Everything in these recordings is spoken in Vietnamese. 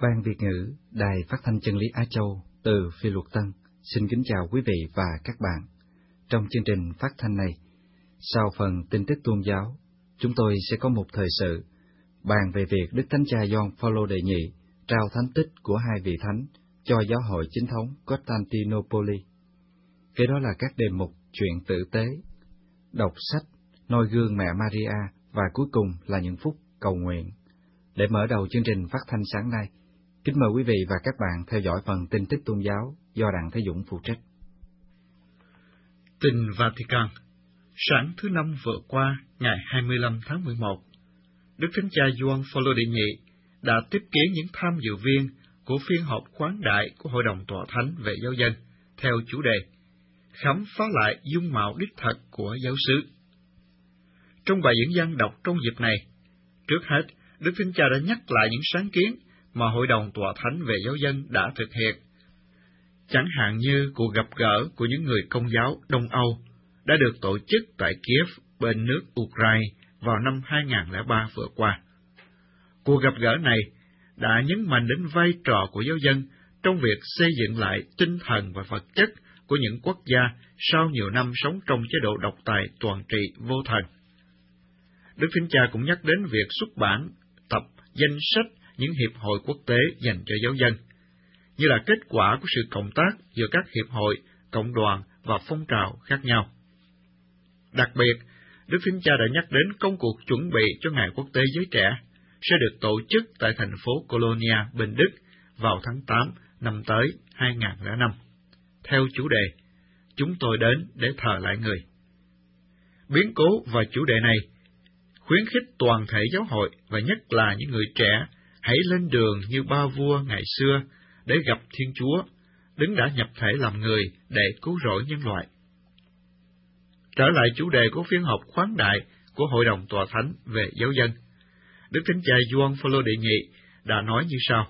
Ban Việt ngữ, Đài Phát thanh Chân lý Á Châu từ Phi Luật Tân xin kính chào quý vị và các bạn. Trong chương trình phát thanh này, sau phần tin tức tôn giáo, chúng tôi sẽ có một thời sự bàn về việc Đức Thánh Cha Gioan Phaolô đệ nhị trao thánh tích của hai vị thánh cho giáo hội chính thống Constantinople. Kế đó là các đề mục chuyện tử tế, đọc sách, noi gương mẹ Maria và cuối cùng là những phút cầu nguyện. Để mở đầu chương trình phát thanh sáng nay, kính mời quý vị và các bạn theo dõi phần tin tức tôn giáo do Đặng Thế Dũng phụ trách. Tin Vatican. Sáng thứ Năm vừa qua, ngày 25 tháng 11, Đức Thánh Cha Gioan Phaolô đệ nhị đã tiếp kiến những tham dự viên của phiên họp khoáng đại của Hội đồng Tọa Thánh về giáo dân theo chủ đề khám phá lại dung mạo đích thực của giáo xứ. Trong bài diễn văn đọc trong dịp này, trước hết, Đức Thánh Cha đã nhắc lại những sáng kiến mà Hội đồng Tọa Thánh về giáo dân đã thực hiện, chẳng hạn như cuộc gặp gỡ của những người Công giáo Đông Âu đã được tổ chức tại Kiev bên nước Ukraine vào năm 2003 vừa qua. Cuộc gặp gỡ này đã nhấn mạnh đến vai trò của giáo dân trong việc xây dựng lại tinh thần và vật chất của những quốc gia sau nhiều năm sống trong chế độ độc tài toàn trị vô thần. Đức Thánh Cha cũng nhắc đến việc xuất bản tập danh sách những hiệp hội quốc tế dành cho giáo dân, như là kết quả của sự cộng tác giữa các hiệp hội, cộng đoàn và phong trào khác nhau. Đặc biệt, Đức Thánh Cha đã nhắc đến công cuộc chuẩn bị cho Ngày Quốc tế Giới Trẻ sẽ được tổ chức tại thành phố Colonia bên Đức vào tháng 8 năm tới 2005, theo chủ đề Chúng tôi đến để thờ lại người. Biến cố và chủ đề này khuyến khích toàn thể giáo hội và nhất là những người trẻ hãy lên đường như ba vua ngày xưa để gặp Thiên Chúa, đứng đã nhập thể làm người để cứu rỗi nhân loại. Trở lại chủ đề của phiên họp khoáng đại của Hội đồng Tọa Thánh về giáo dân, Đức Thánh Cha Gioan Phaolô đệ nhị đã nói như sau: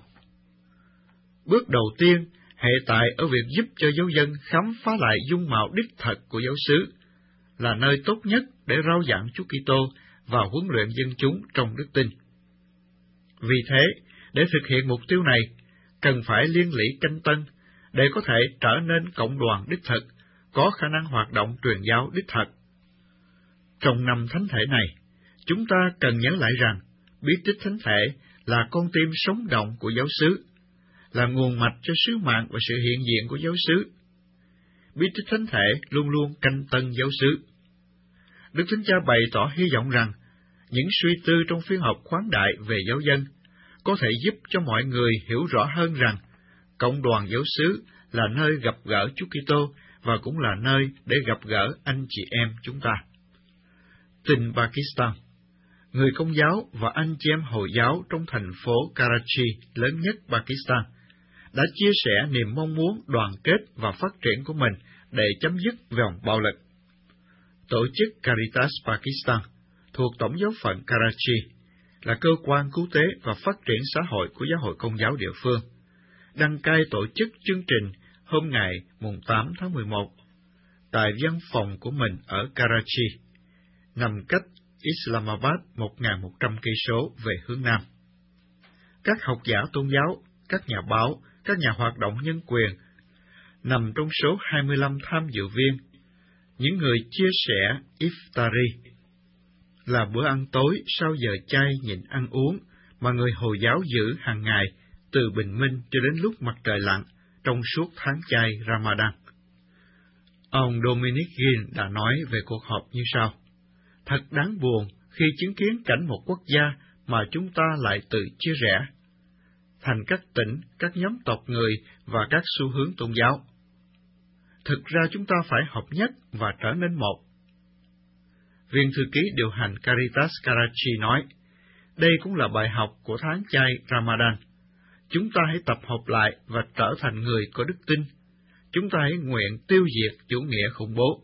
Bước đầu tiên hệ tại ở việc giúp cho giáo dân khám phá lại dung mạo đích thực của giáo xứ, là nơi tốt nhất để rao giảng Chúa Kitô và huấn luyện dân chúng trong đức tin. Vì thế, để thực hiện mục tiêu này, cần phải liên lỉ canh tân để có thể trở nên cộng đoàn đích thực, có khả năng hoạt động truyền giáo đích thực. Trong năm thánh thể này, chúng ta cần nhớ lại rằng bí tích thánh thể là con tim sống động của giáo xứ, là nguồn mạch cho sứ mạng và sự hiện diện của giáo xứ. Bí tích thánh thể luôn luôn canh tân giáo xứ. Đức Thánh Cha bày tỏ hy vọng rằng những suy tư trong phiên họp khoáng đại về giáo dân có thể giúp cho mọi người hiểu rõ hơn rằng cộng đoàn giáo xứ là nơi gặp gỡ Chúa Kitô và cũng là nơi để gặp gỡ anh chị em chúng ta. Tin Pakistan. Người Công giáo và anh chị em Hồi giáo trong thành phố Karachi lớn nhất Pakistan đã chia sẻ niềm mong muốn đoàn kết và phát triển của mình để chấm dứt vòng bạo lực. Tổ chức Caritas Pakistan thuộc Tổng giáo phận Karachi là cơ quan cứu tế và phát triển xã hội của giáo hội Công giáo địa phương, đăng cai tổ chức chương trình hôm ngày 8 tháng 11 tại văn phòng của mình ở Karachi, nằm cách Islamabad 1.100 cây số về hướng Nam. Các học giả tôn giáo, các nhà báo, các nhà hoạt động nhân quyền nằm trong số 25 tham dự viên, những người chia sẻ Iftari, là bữa ăn tối sau giờ chay nhịn ăn uống mà người Hồi giáo giữ hàng ngày từ bình minh cho đến lúc mặt trời lặn trong suốt tháng chay Ramadan. Ông Dominic Ginn đã nói về cuộc họp như sau: Thật đáng buồn khi chứng kiến cảnh một quốc gia mà chúng ta lại tự chia rẽ thành các tỉnh, các nhóm tộc người và các xu hướng tôn giáo. Thực ra chúng ta phải hợp nhất và trở nên một. Viên thư ký điều hành Caritas Karachi nói, đây cũng là bài học của tháng chay Ramadan. Chúng ta hãy tập hợp lại và trở thành người có đức tin. Chúng ta hãy nguyện tiêu diệt chủ nghĩa khủng bố.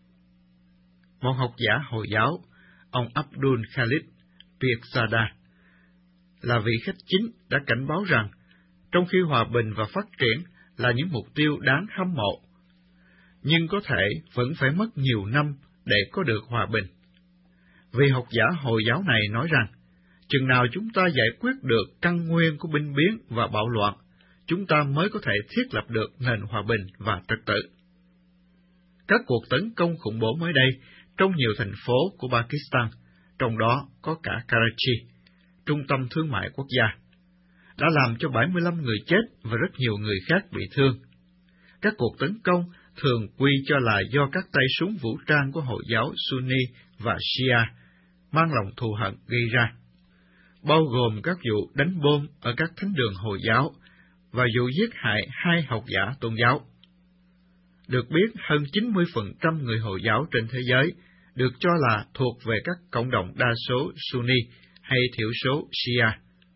Một học giả Hồi giáo, ông Abdul Khalid Pirzada, là vị khách chính đã cảnh báo rằng, trong khi hòa bình và phát triển là những mục tiêu đáng hâm mộ, nhưng có thể vẫn phải mất nhiều năm để có được hòa bình. Vị học giả Hồi giáo này nói rằng, chừng nào chúng ta giải quyết được căn nguyên của binh biến và bạo loạn, chúng ta mới có thể thiết lập được nền hòa bình và trật tự. Các cuộc tấn công khủng bố mới đây trong nhiều thành phố của Pakistan, trong đó có cả Karachi, trung tâm thương mại quốc gia, đã làm cho 75 người chết và rất nhiều người khác bị thương. Các cuộc tấn công thường quy cho là do các tay súng vũ trang của Hồi giáo Sunni và Shia mang lòng thù hận gây ra, bao gồm các vụ đánh bom ở các thánh đường Hồi giáo và vụ giết hại 2 học giả tôn giáo. Được biết, hơn 90% người Hồi giáo trên thế giới được cho là thuộc về các cộng đồng đa số Sunni hay thiểu số Shia.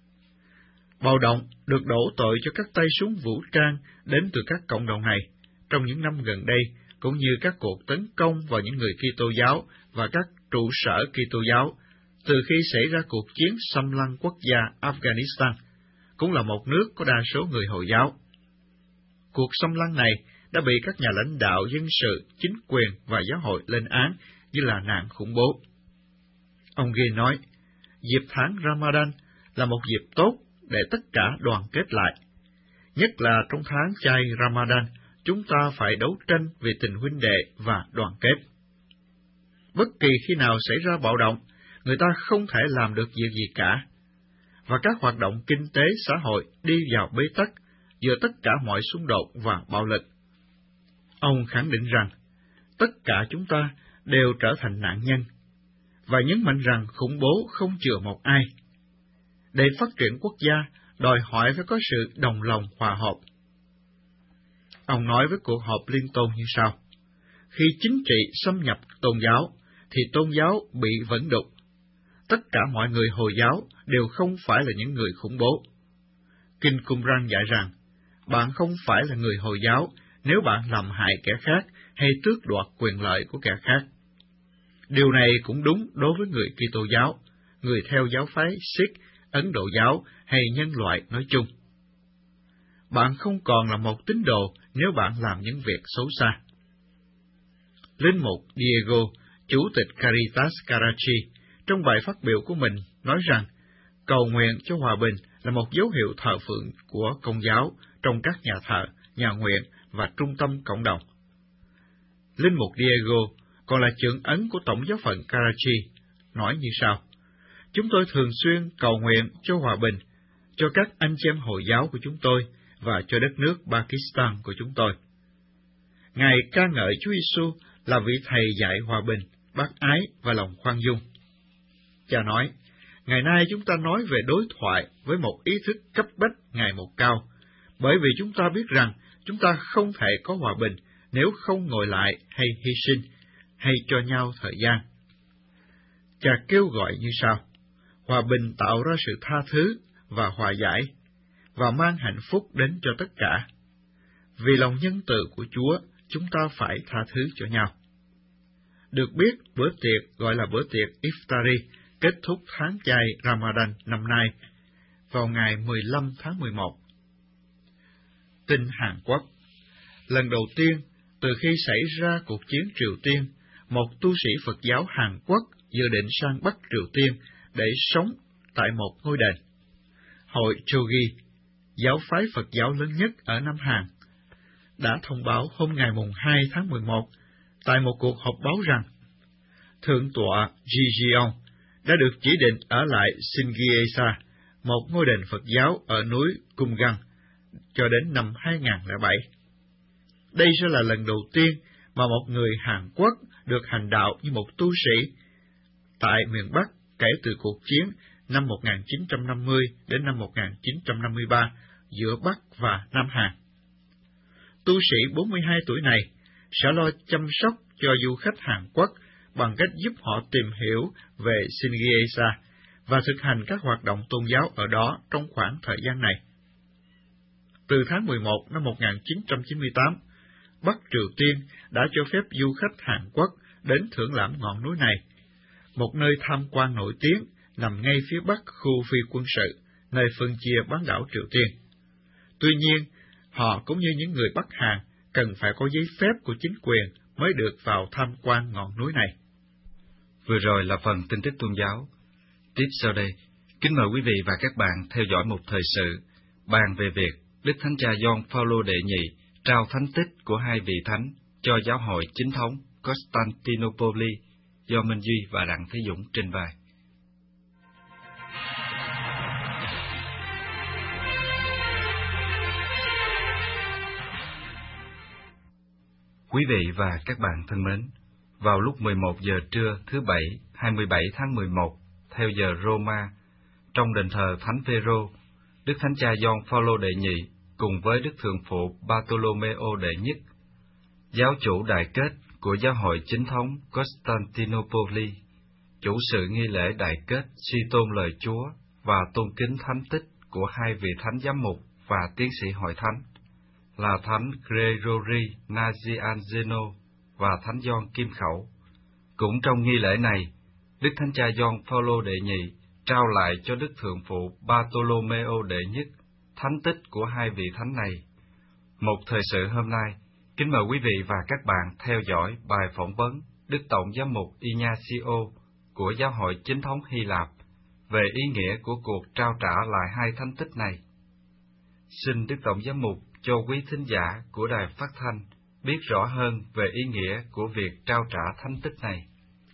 Bạo động được đổ tội cho các tay súng vũ trang đến từ các cộng đồng này trong những năm gần đây, cũng như các cuộc tấn công vào những người Kitô giáo và các trụ sở Kitô giáo từ khi xảy ra cuộc chiến xâm lăng quốc gia Afghanistan, cũng là một nước có đa số người Hồi giáo. Cuộc xâm lăng này đã bị các nhà lãnh đạo dân sự, chính quyền và giáo hội lên án như là nạn khủng bố. Ông Ghi nói, dịp tháng Ramadan là một dịp tốt để tất cả đoàn kết lại. Nhất là trong tháng chay Ramadan, chúng ta phải đấu tranh vì tình huynh đệ và đoàn kết. Bất kỳ khi nào xảy ra bạo động, người ta không thể làm được việc gì cả, và các hoạt động kinh tế xã hội đi vào bế tắc giữa tất cả mọi xung đột và bạo lực. Ông khẳng định rằng, tất cả chúng ta đều trở thành nạn nhân, và nhấn mạnh rằng khủng bố không chừa một ai. Để phát triển quốc gia, đòi hỏi phải có sự đồng lòng hòa hợp. Ông nói với cuộc họp liên tôn như sau: khi chính trị xâm nhập tôn giáo, thì tôn giáo bị vẫn đục. Tất cả mọi người Hồi giáo đều không phải là những người khủng bố. Kinh Qumran dạy rằng, bạn không phải là người Hồi giáo nếu bạn làm hại kẻ khác hay tước đoạt quyền lợi của kẻ khác. Điều này cũng đúng đối với người Kitô giáo, người theo giáo phái Sikh, Ấn Độ giáo hay nhân loại nói chung. Bạn không còn là một tín đồ nếu bạn làm những việc xấu xa. Linh mục Diego, chủ tịch Caritas Karachi, trong bài phát biểu của mình nói rằng, cầu nguyện cho hòa bình là một dấu hiệu thờ phượng của Công giáo trong các nhà thờ, nhà nguyện và trung tâm cộng đồng. Linh mục Diego còn là trưởng ấn của Tổng giáo phận Karachi, nói như sau: chúng tôi thường xuyên cầu nguyện cho hòa bình, cho các anh chị em Hồi giáo của chúng tôi và cho đất nước Pakistan của chúng tôi. Ngài ca ngợi Chúa Giêsu là vị thầy dạy hòa bình, bác ái và lòng khoan dung. Cha nói, ngày nay chúng ta nói về đối thoại với một ý thức cấp bách ngày một cao, bởi vì chúng ta biết rằng chúng ta không thể có hòa bình nếu không ngồi lại hay hy sinh, hay cho nhau thời gian. Cha kêu gọi như sau: hòa bình tạo ra sự tha thứ và hòa giải, và mang hạnh phúc đến cho tất cả. Vì lòng nhân từ của Chúa, chúng ta phải tha thứ cho nhau. Được biết, bữa tiệc gọi là bữa tiệc Iftari kết thúc tháng chay Ramadan năm nay, vào ngày 15 tháng 11. Tin Hàn Quốc. Lần đầu tiên, từ khi xảy ra cuộc chiến Triều Tiên, một tu sĩ Phật giáo Hàn Quốc dự định sang Bắc Triều Tiên để sống tại một ngôi đền. Hội Chogi, giáo phái Phật giáo lớn nhất ở Nam Hàn, đã thông báo hôm ngày 2 tháng 11 tại một cuộc họp báo rằng Thượng tọa Ji đã được chỉ định ở lại Shingyesa, một ngôi đền Phật giáo ở núi Kumgang, cho đến năm 2007. Đây sẽ là lần đầu tiên mà một người Hàn Quốc được hành đạo như một tu sĩ tại miền Bắc kể từ cuộc chiến năm 1950 đến năm 1953 giữa Bắc và Nam Hàn. Tu sĩ 42 tuổi này sẽ lo chăm sóc cho du khách Hàn Quốc bằng cách giúp họ tìm hiểu về Shingyesa và thực hành các hoạt động tôn giáo ở đó trong khoảng thời gian này. Từ tháng 11 năm 1998, Bắc Triều Tiên đã cho phép du khách Hàn Quốc đến thưởng lãm ngọn núi này, một nơi tham quan nổi tiếng nằm ngay phía bắc khu phi quân sự, nơi phân chia bán đảo Triều Tiên. Tuy nhiên, họ cũng như những người Bắc Hàn cần phải có giấy phép của chính quyền mới được vào tham quan ngọn núi này. Vừa rồi là phần tin tức tôn giáo. Tiếp sau đây, Kính mời quý vị và các bạn theo dõi một thời sự bàn về việc Đức Thánh Cha Gioan Phaolô đệ nhị trao thánh tích của hai vị thánh cho giáo hội chính thống Constantinople do Minh Duy và Đặng Thế Dũng trình bày. Quý vị và các bạn thân mến, vào lúc 11 giờ trưa thứ Bảy, 27 tháng 11, theo giờ Roma, trong đền thờ Thánh Phêrô, Đức Thánh Cha Gioan Phaolô đệ nhị cùng với Đức Thượng phụ Bartolomeo đệ nhất, giáo chủ đại kết của giáo hội chính thống Constantinople, chủ sự nghi lễ đại kết suy tôn lời Chúa và tôn kính thánh tích của hai vị thánh giám mục và tiến sĩ hội thánh, là Thánh Gregory Nazianzeno và Thánh Gioan Kim Khẩu. Cũng trong nghi lễ này, Đức Thánh Cha Gioan Phaolô đệ nhị trao lại cho Đức Thượng phụ Bartolomeo đệ nhất thánh tích của hai vị thánh này. Một thời sự hôm nay, kính mời quý vị và các bạn theo dõi bài phỏng vấn Đức Tổng giám mục Ignacio của giáo hội chính thống Hy Lạp về ý nghĩa của cuộc trao trả lại hai thánh tích này. Xin Đức Tổng giám mục cho quý thính giả của đài phát thanh biết rõ hơn về ý nghĩa của việc trao trả thánh tích này.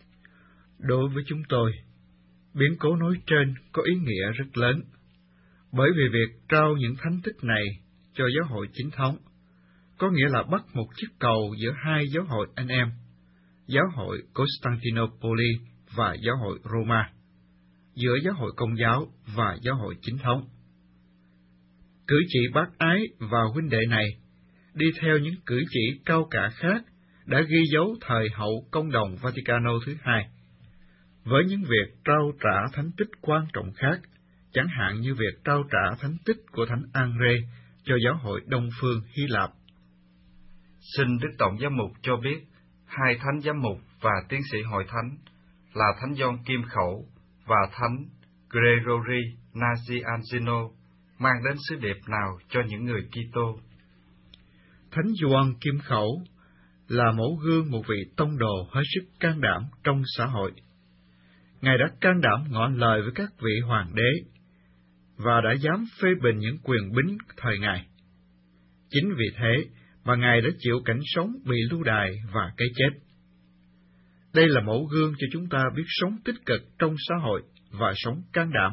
Đối với chúng tôi, biến cố nói trên có ý nghĩa rất lớn, bởi vì việc trao những thánh tích này cho giáo hội chính thống có nghĩa là bắt một chiếc cầu giữa hai giáo hội anh em, giáo hội Constantinople và giáo hội Roma, giữa giáo hội Công giáo và giáo hội chính thống. Cử chỉ bác ái và huynh đệ này đi theo những cử chỉ cao cả khác đã ghi dấu thời hậu Công đồng Vaticano thứ hai, với những việc trao trả thánh tích quan trọng khác, chẳng hạn như việc trao trả thánh tích của Thánh Andrê cho giáo hội Đông phương Hy Lạp. Xin Đức Tổng giám mục cho biết hai thánh giám mục và tiến sĩ hội thánh là Thánh Gioan Kim Khẩu và Thánh Gregory Nazianzeno mang đến sứ điệp nào cho những người Kitô? Thánh Gioan Kim Khẩu là mẫu gương một vị tông đồ hết sức can đảm trong xã hội. Ngài đã can đảm ngỏ lời với các vị hoàng đế và đã dám phê bình những quyền bính thời Ngài. Chính vì thế mà Ngài đã chịu cảnh sống bị lưu đày và cái chết. Đây là mẫu gương cho chúng ta biết sống tích cực trong xã hội và sống can đảm.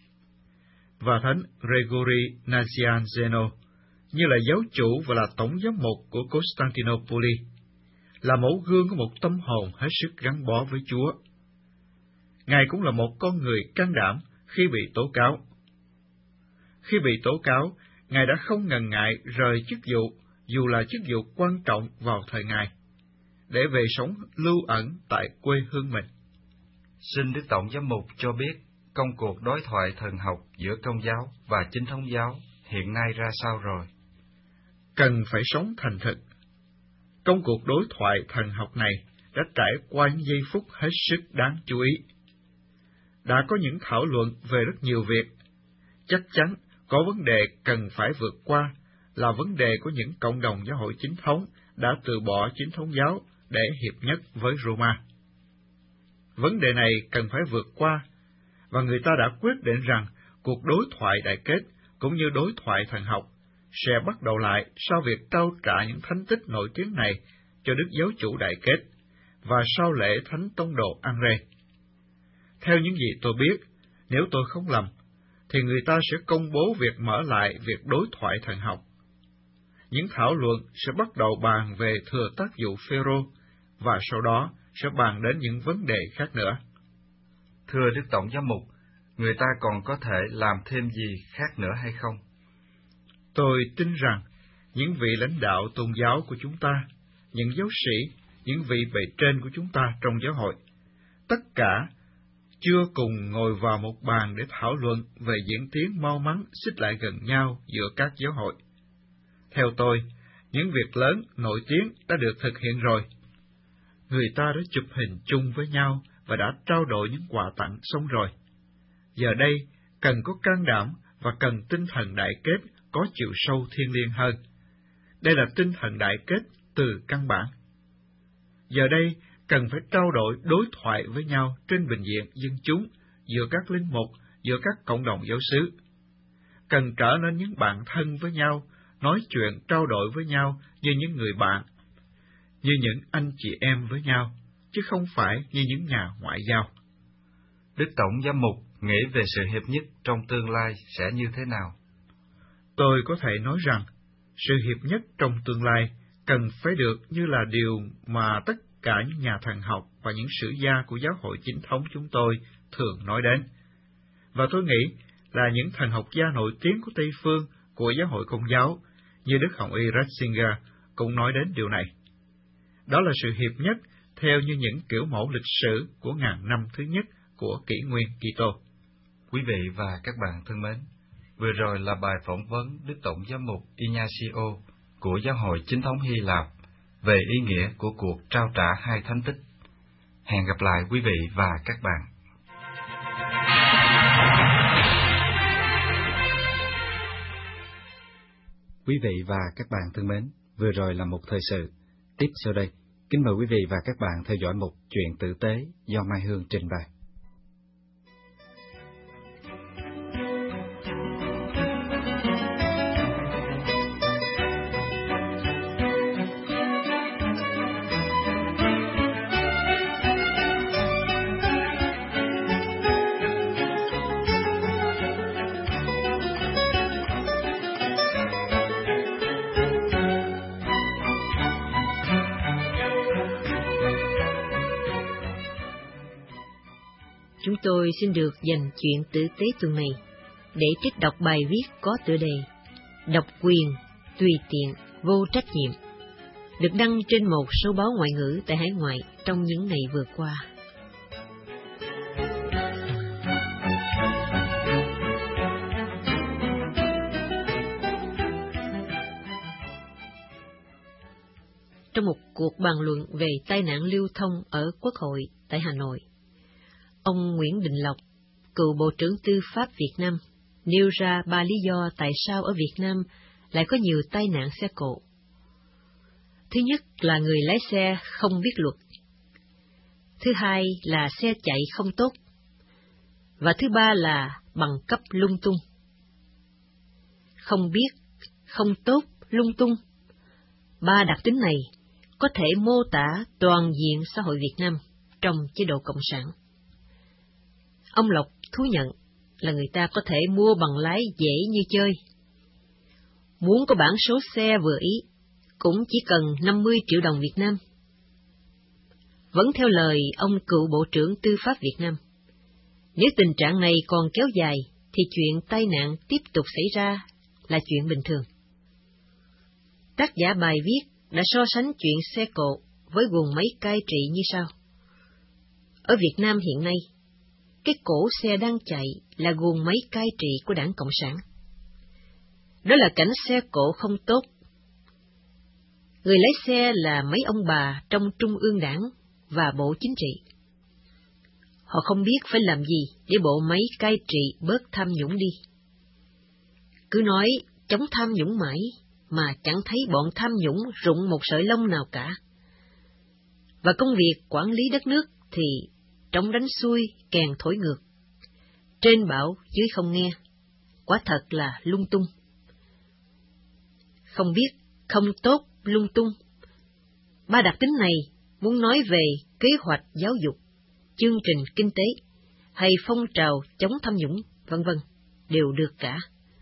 Và Thánh Gregory Nazianzeno, như là giáo chủ và là tổng giám mục của Constantinople, là mẫu gương của một tâm hồn hết sức gắn bó với Chúa. Ngài cũng là một con người can đảm khi bị tố cáo. Khi bị tố cáo, Ngài đã không ngần ngại rời chức vụ, dù là chức vụ quan trọng vào thời Ngài, để về sống lưu ẩn tại quê hương mình. Xin Đức Tổng giám mục cho biết công cuộc đối thoại thần học giữa Công giáo và Chính thống giáo hiện nay ra sao rồi? Cần phải sống thành thực. Công cuộc đối thoại thần học này đã trải qua những giây phút hết sức đáng chú ý. Đã có những thảo luận về rất nhiều việc. Chắc chắn có vấn đề cần phải vượt qua là vấn đề của những cộng đồng giáo hội chính thống đã từ bỏ Chính thống giáo để hiệp nhất với Roma. Vấn đề này cần phải vượt qua, và người ta đã quyết định rằng cuộc đối thoại đại kết cũng như đối thoại thần học sẽ bắt đầu lại sau việc trao trả những thánh tích nổi tiếng này cho Đức Giáo chủ đại kết và sau lễ Thánh Tông đồ Andrê. Theo những gì tôi biết, nếu tôi không lầm, thì người ta sẽ công bố việc mở lại việc đối thoại thần học. Những thảo luận sẽ bắt đầu bàn về thừa tác vụ Phêrô, và sau đó sẽ bàn đến những vấn đề khác nữa. Thưa Đức Tổng giám mục, người ta còn có thể làm thêm gì khác nữa hay không? Tôi tin rằng những vị lãnh đạo tôn giáo của chúng ta, những giáo sĩ, những vị bề trên của chúng ta trong giáo hội, tất cả chưa cùng ngồi vào một bàn để thảo luận về diễn tiến mau mắn xích lại gần nhau giữa các giáo hội. Theo tôi, những việc lớn, nổi tiếng đã được thực hiện rồi. Người ta đã chụp hình chung với nhau và đã trao đổi những quà tặng xong rồi. Giờ đây, cần có can đảm và cần tinh thần đại kết có chiều sâu thiêng liêng hơn. Đây là tinh thần đại kết từ căn bản. Giờ đây, cần phải trao đổi đối thoại với nhau trên bình diện dân chúng, giữa các linh mục, giữa các cộng đồng giáo xứ. Cần trở nên những bạn thân với nhau, nói chuyện trao đổi với nhau như những người bạn, như những anh chị em với nhau, chứ không phải như những nhà ngoại giao. Đức Tổng Giám mục nghĩ về sự hiệp nhất trong tương lai sẽ như thế nào? Tôi có thể nói rằng, sự hiệp nhất trong tương lai cần phải được như là điều mà tất cả những nhà thần học và những sử gia của giáo hội chính thống chúng tôi thường nói đến. Và tôi nghĩ là những thần học gia nổi tiếng của Tây Phương của giáo hội Công giáo, như Đức Hồng Y Ratzinger, cũng nói đến điều này. Đó là sự hiệp nhất theo như những kiểu mẫu lịch sử của ngàn năm thứ nhất của kỷ nguyên Kitô. Quý vị và các bạn thân mến, vừa rồi là bài phỏng vấn Đức Tổng Giám mục Ignacio của Giáo hội Chính thống Hy Lạp về ý nghĩa của cuộc trao trả hai thánh tích. Hẹn gặp lại quý vị và các bạn. Quý vị và các bạn thân mến, vừa rồi là một thời sự. Tiếp sau đây, kính mời quý vị và các bạn theo dõi một chuyện tử tế do Mai Hương trình bày. Chúng tôi xin được dành chuyện tử tế tuần này để trích đọc bài viết có tựa đề Độc quyền, tùy tiện, vô trách nhiệm, được đăng trên một số báo ngoại ngữ tại hải ngoại trong những ngày vừa qua. Trong một cuộc bàn luận về tai nạn lưu thông ở Quốc hội tại Hà Nội, ông Nguyễn Đình Lộc, cựu Bộ trưởng Tư pháp Việt Nam, nêu ra 3 lý do tại sao ở Việt Nam lại có nhiều tai nạn xe cộ. Thứ nhất là người lái xe không biết luật. Thứ hai là xe chạy không tốt. Và thứ ba là bằng cấp lung tung. Không biết, không tốt, lung tung. 3 đặc tính này có thể mô tả toàn diện xã hội Việt Nam trong chế độ Cộng sản. Ông Lộc thú nhận là người ta có thể mua bằng lái dễ như chơi. Muốn có bản số xe vừa ý, cũng chỉ cần 50 triệu đồng Việt Nam. Vẫn theo lời ông cựu Bộ trưởng Tư pháp Việt Nam, nếu tình trạng này còn kéo dài, thì chuyện tai nạn tiếp tục xảy ra là chuyện bình thường. Tác giả bài viết đã so sánh chuyện xe cộ với guồng máy cai trị như sau. Ở Việt Nam hiện nay, cái cỗ xe đang chạy là guồng máy cai trị của Đảng Cộng sản. Đó là cảnh xe cộ không tốt. Người lái xe là mấy ông bà trong Trung ương Đảng và Bộ Chính trị. Họ không biết phải làm gì để bộ máy cai trị bớt tham nhũng đi. Cứ nói chống tham nhũng mãi, mà chẳng thấy bọn tham nhũng rụng một sợi lông nào cả. Và công việc quản lý đất nước thì trống đánh xuôi, kèn thổi ngược. Trên bảo, dưới không nghe. Quả thật là lung tung. Không biết, không tốt, lung tung. 3 đặc tính này muốn nói về kế hoạch giáo dục, chương trình kinh tế, hay phong trào chống tham nhũng, vân vân, đều được cả.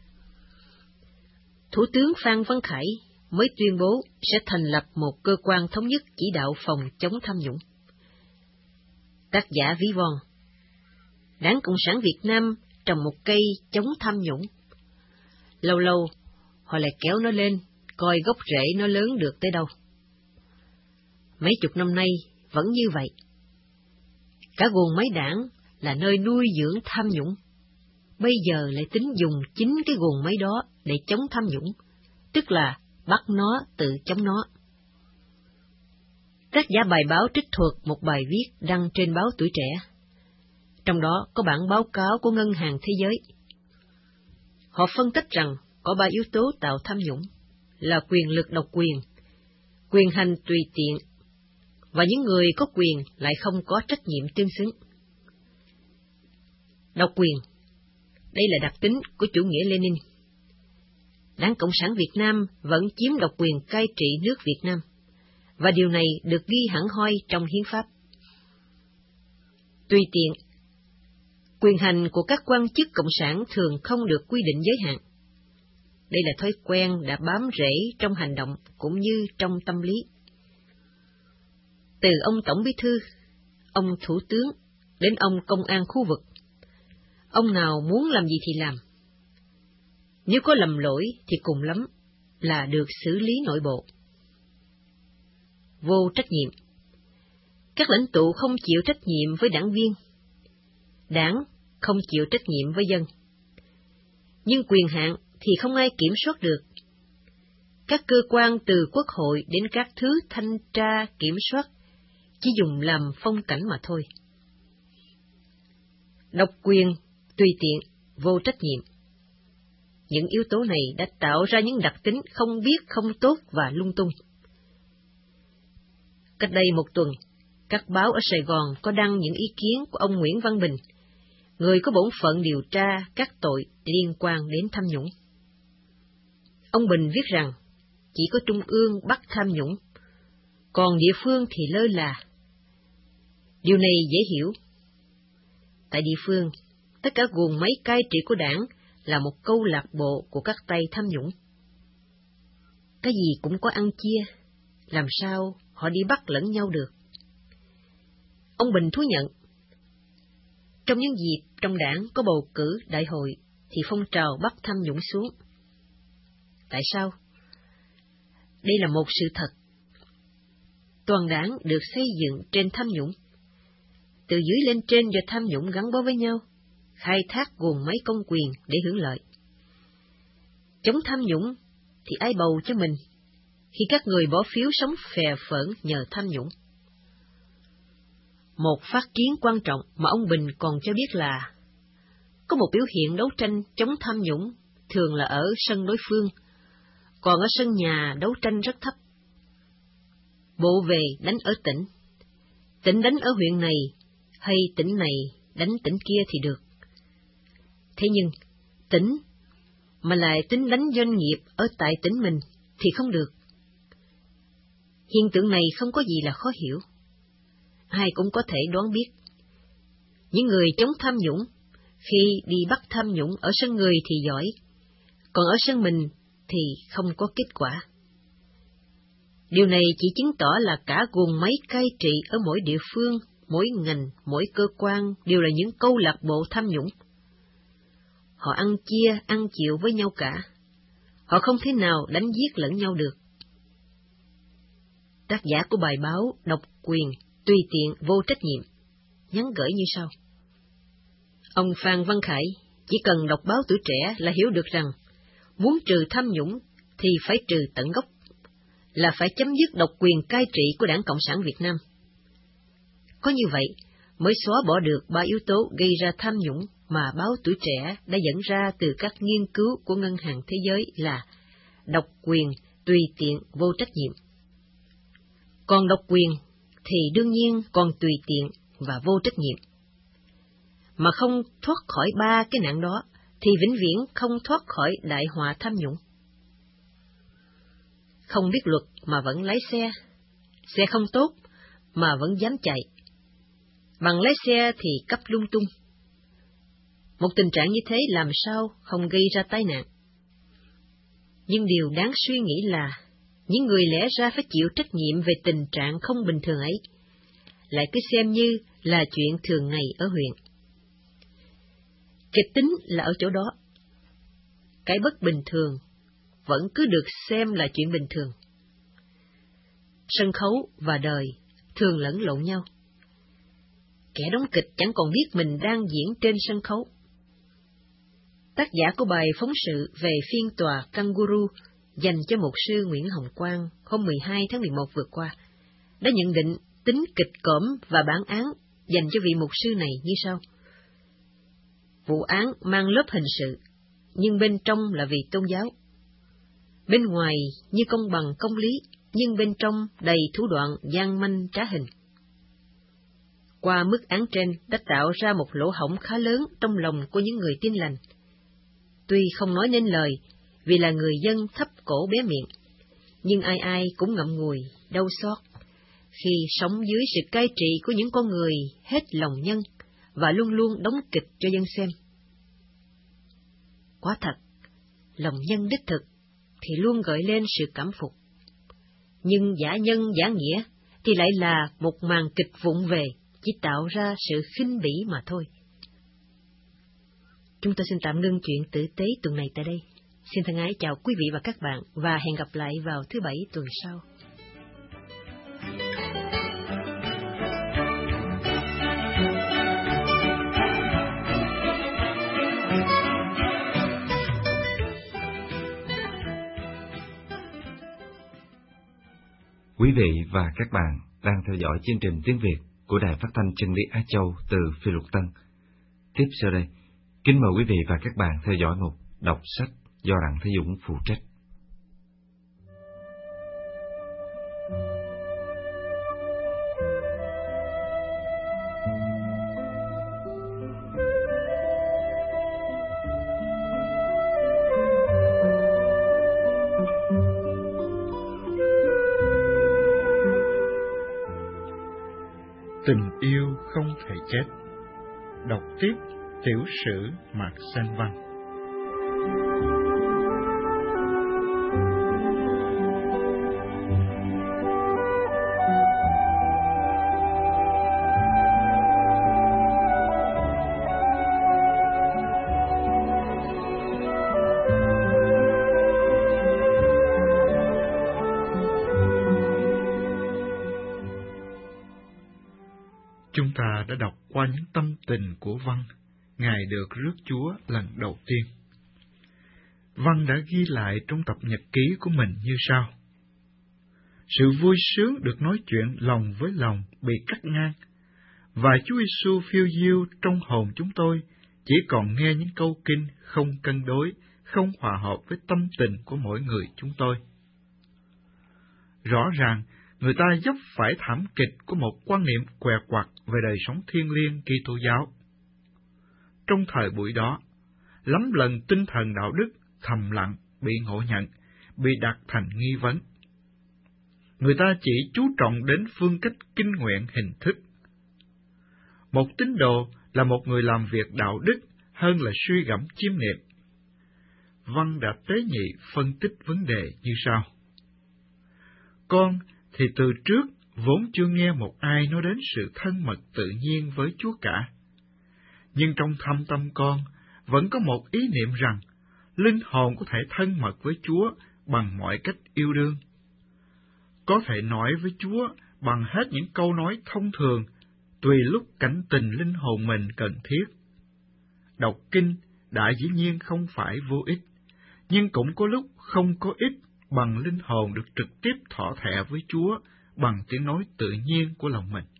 Thủ tướng Phan Văn Khải mới tuyên bố sẽ thành lập một cơ quan thống nhất chỉ đạo phòng chống tham nhũng. Tác giả ví von, Đảng Cộng sản Việt Nam trồng một cây chống tham nhũng. Lâu lâu, họ lại kéo nó lên, coi gốc rễ nó lớn được tới đâu. Mấy chục năm nay vẫn như vậy. Cả guồng máy đảng là nơi nuôi dưỡng tham nhũng. Bây giờ lại tính dùng chính cái guồng máy đó để chống tham nhũng, tức là bắt nó tự chống nó. Tác giả bài báo trích thuật một bài viết đăng trên báo Tuổi Trẻ. Trong đó có bản báo cáo của Ngân hàng Thế giới. Họ phân tích rằng có 3 yếu tố tạo tham nhũng là quyền lực độc quyền hành tùy tiện, và những người có quyền lại không có trách nhiệm tương xứng. Độc quyền Đây là đặc tính của chủ nghĩa Lenin. Đảng Cộng sản Việt Nam vẫn chiếm độc quyền cai trị nước Việt Nam, và điều này được ghi hẳn hoi trong hiến pháp. Tùy tiện, quyền hành của các quan chức cộng sản thường không được quy định giới hạn. Đây là thói quen đã bám rễ trong hành động cũng như trong tâm lý. Từ ông Tổng Bí thư, ông Thủ tướng, đến ông Công an khu vực, ông nào muốn làm gì thì làm. Nếu có lầm lỗi thì cùng lắm là được xử lý nội bộ. Vô trách nhiệm. Các lãnh tụ không chịu trách nhiệm với đảng viên. Đảng không chịu trách nhiệm với dân. Nhưng quyền hạn thì không ai kiểm soát được. Các cơ quan từ Quốc hội đến các thứ thanh tra kiểm soát chỉ dùng làm phong cảnh mà thôi. Độc quyền, tùy tiện, vô trách nhiệm. Những yếu tố này đã tạo ra những đặc tính không biết, không tốt và lung tung. Cách đây một tuần, các báo ở Sài Gòn có đăng những ý kiến của ông Nguyễn Văn Bình, người có bổn phận điều tra các tội liên quan đến tham nhũng. Ông Bình viết rằng, chỉ có Trung ương bắt tham nhũng, còn địa phương thì lơ là. Điều này dễ hiểu. Tại địa phương, tất cả guồng máy cai trị của đảng là một câu lạc bộ của các tay tham nhũng. Cái gì cũng có ăn chia, làm sao họ đi bắt lẫn nhau được? Ông Bình thú nhận, trong những dịp trong đảng có bầu cử đại hội thì phong trào bắt tham nhũng xuống. Tại sao? Đây là một sự thật. Toàn đảng được xây dựng trên tham nhũng. Từ dưới lên trên do tham nhũng gắn bó với nhau, khai thác guồng máy công quyền để hưởng lợi. Chống tham nhũng thì ai bầu cho mình, khi các người bỏ phiếu sống phè phỡn nhờ tham nhũng. Một phát kiến quan trọng mà ông Bình còn cho biết là, có một biểu hiện đấu tranh chống tham nhũng thường là ở sân đối phương, còn ở sân nhà đấu tranh rất thấp. Bộ về đánh ở tỉnh, tỉnh đánh ở huyện này, hay tỉnh này đánh tỉnh kia thì được. Thế nhưng, tỉnh mà lại tính đánh doanh nghiệp ở tại tỉnh mình thì không được. Hiện tượng này không có gì là khó hiểu. Ai cũng có thể đoán biết. Những người chống tham nhũng, khi đi bắt tham nhũng ở sân người thì giỏi, còn ở sân mình thì không có kết quả. Điều này chỉ chứng tỏ là cả guồng máy cai trị ở mỗi địa phương, mỗi ngành, mỗi cơ quan đều là những câu lạc bộ tham nhũng. Họ ăn chia, ăn chịu với nhau cả. Họ không thể nào đánh giết lẫn nhau được. Tác giả của bài báo Độc quyền, tùy tiện, vô trách nhiệm nhắn gửi như sau. Ông Phan Văn Khải chỉ cần đọc báo Tuổi Trẻ là hiểu được rằng, muốn trừ tham nhũng thì phải trừ tận gốc, là phải chấm dứt độc quyền cai trị của Đảng Cộng sản Việt Nam. Có như vậy mới xóa bỏ được ba yếu tố gây ra tham nhũng mà báo Tuổi Trẻ đã dẫn ra từ các nghiên cứu của Ngân hàng Thế giới là độc quyền, tùy tiện, vô trách nhiệm. Còn độc quyền thì đương nhiên còn tùy tiện và vô trách nhiệm. Mà không thoát khỏi ba cái nạn đó thì vĩnh viễn không thoát khỏi đại họa tham nhũng. Không biết luật mà vẫn lái xe, xe không tốt mà vẫn dám chạy. Bằng lái xe thì cấp lung tung. Một tình trạng như thế làm sao không gây ra tai nạn? Nhưng điều đáng suy nghĩ là, những người lẽ ra phải chịu trách nhiệm về tình trạng không bình thường ấy, lại cứ xem như là chuyện thường ngày ở huyện. Kịch tính là ở chỗ đó. Cái bất bình thường vẫn cứ được xem là chuyện bình thường. Sân khấu và đời thường lẫn lộn nhau. Kẻ đóng kịch chẳng còn biết mình đang diễn trên sân khấu. Tác giả của bài phóng sự về phiên tòa Kangaroo dành cho mục sư Nguyễn Hồng Quang hôm 12 tháng 11 vừa qua đã nhận định tính kịch cỡm và bản án dành cho vị mục sư này như sau. Vụ án mang lớp hình sự, nhưng bên trong là vì tôn giáo. Bên ngoài như công bằng công lý, nhưng bên trong đầy thủ đoạn gian manh trá hình. Qua mức án trên đã tạo ra một lỗ hổng khá lớn trong lòng của những người tin lành, tuy không nói nên lời, vì là người dân thấp cổ bé miệng, nhưng ai ai cũng ngậm ngùi, đau xót, khi sống dưới sự cai trị của những con người hết lòng nhân và luôn luôn đóng kịch cho dân xem. Quả thật, lòng nhân đích thực thì luôn gợi lên sự cảm phục, nhưng giả nhân giả nghĩa thì lại là một màn kịch vụng về, chỉ tạo ra sự khinh bỉ mà thôi. Chúng tôi xin tạm ngưng chuyện tử tế tuần này tại đây. Xin thân ái chào quý vị và các bạn, và hẹn gặp lại vào thứ Bảy tuần sau. Quý vị và các bạn đang theo dõi chương trình tiếng Việt của Đài Phát thanh Chân lý Á Châu từ Phi Luật Tân. Tiếp sau đây, kính mời quý vị và các bạn theo dõi mục đọc sách do Đặng Thế Dũng phụ trách. Tình yêu không thể chết. Đọc tiếp tiểu sử Mạc Sen Văn. Chúng ta đã đọc qua những tâm tình của Văn, Ngài được rước Chúa lần đầu tiên. Văn đã ghi lại trong tập nhật ký của mình như sau: sự vui sướng được nói chuyện lòng với lòng bị cắt ngang, và Chúa Giêsu phiêu diêu trong hồn chúng tôi, chỉ còn nghe những câu kinh không cân đối, không hòa hợp với tâm tình của mỗi người chúng tôi. Rõ ràng, người ta vấp phải thảm kịch của một quan niệm què quặt về đời sống thiêng liêng Kitô giáo. Trong thời buổi đó, lắm lần tinh thần đạo đức thầm lặng bị ngộ nhận, bị đặt thành nghi vấn. Người ta chỉ chú trọng đến phương cách kinh nguyện hình thức. Một tín đồ là một người làm việc đạo đức hơn là suy gẫm chiêm niệm. Văn đã tế nhị phân tích vấn đề như sau: con thì từ trước vốn chưa nghe một ai nói đến sự thân mật tự nhiên với Chúa cả. Nhưng trong thâm tâm con vẫn có một ý niệm rằng linh hồn có thể thân mật với Chúa bằng mọi cách yêu đương. Có thể nói với Chúa bằng hết những câu nói thông thường, tùy lúc cảnh tình linh hồn mình cần thiết. Đọc kinh đã dĩ nhiên không phải vô ích, nhưng cũng có lúc không có ích bằng linh hồn được trực tiếp thọ thẹ với Chúa bằng tiếng nói tự nhiên của lòng mình.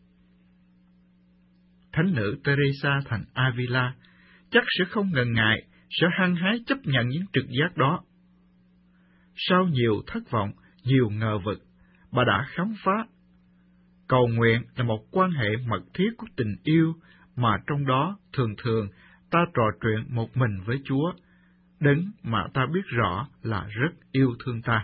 Thánh nữ Teresa thành Avila chắc sẽ không ngần ngại, sẽ hăng hái chấp nhận những trực giác đó. Sau nhiều thất vọng, nhiều ngờ vực, bà đã khám phá cầu nguyện là một quan hệ mật thiết của tình yêu, mà trong đó thường thường ta trò chuyện một mình với Chúa, đấng mà ta biết rõ là rất yêu thương ta.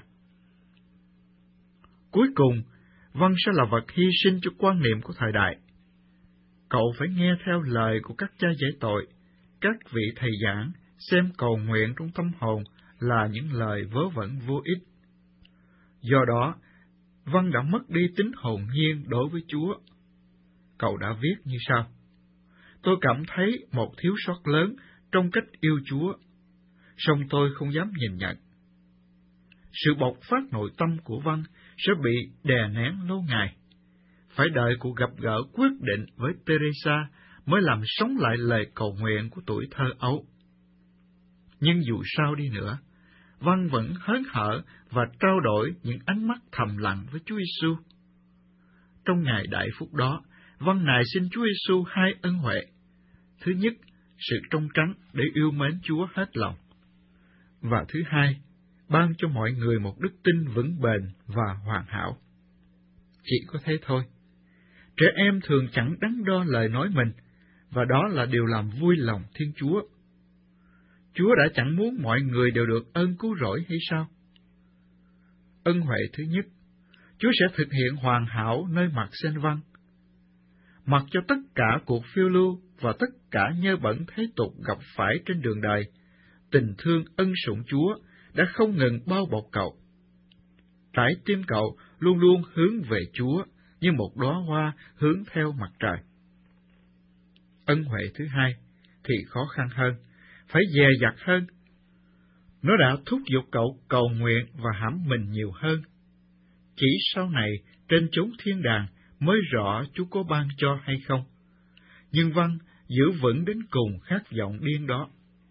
Cuối cùng, Văn sẽ là vật hy sinh cho quan niệm của thời đại. Cậu phải nghe theo lời của các cha giải tội, các vị thầy giảng, xem cầu nguyện trong tâm hồn là những lời vớ vẩn vô ích. Do đó, Văn đã mất đi tính hồn nhiên đối với Chúa. Cậu đã viết như sau: tôi cảm thấy một thiếu sót lớn trong cách yêu Chúa, song tôi không dám nhìn nhận. Sự bộc phát nội tâm của Văn sẽ bị đè nén lâu ngày. Phải đợi cuộc gặp gỡ quyết định với Teresa mới làm sống lại lời cầu nguyện của tuổi thơ ấu. Nhưng dù sao đi nữa, Văn vẫn hớn hở và trao đổi những ánh mắt thầm lặng với Chúa Giêsu. Trong ngày đại phúc đó, Văn nài xin Chúa Giêsu hai ân huệ. Thứ nhất, sự trong trắng để yêu mến Chúa hết lòng. Và thứ hai, ban cho mọi người một đức tin vững bền và hoàn hảo. Chỉ có thế thôi. Trẻ em thường chẳng đắn đo lời nói mình, và đó là điều làm vui lòng Thiên Chúa. Chúa đã chẳng muốn mọi người đều được ơn cứu rỗi hay sao? Ân huệ thứ nhất, Chúa sẽ thực hiện hoàn hảo nơi mặt Sên Văn. Mặc cho tất cả cuộc phiêu lưu và tất cả nhơ bẩn thế tục gặp phải trên đường đời, tình thương ân sủng Chúa đã không ngừng bao bọc cậu. Trái tim cậu luôn luôn hướng về Chúa như một đóa hoa hướng theo mặt trời. Ân huệ thứ hai thì khó khăn hơn, phải dè dặt hơn. Nó đã thúc giục cậu cầu nguyện và hãm mình nhiều hơn. Chỉ sau này, trên chốn thiên đàng mới rõ Chúa có ban cho hay không. Nhưng Văn giữ vững đến cùng khát vọng điên đó.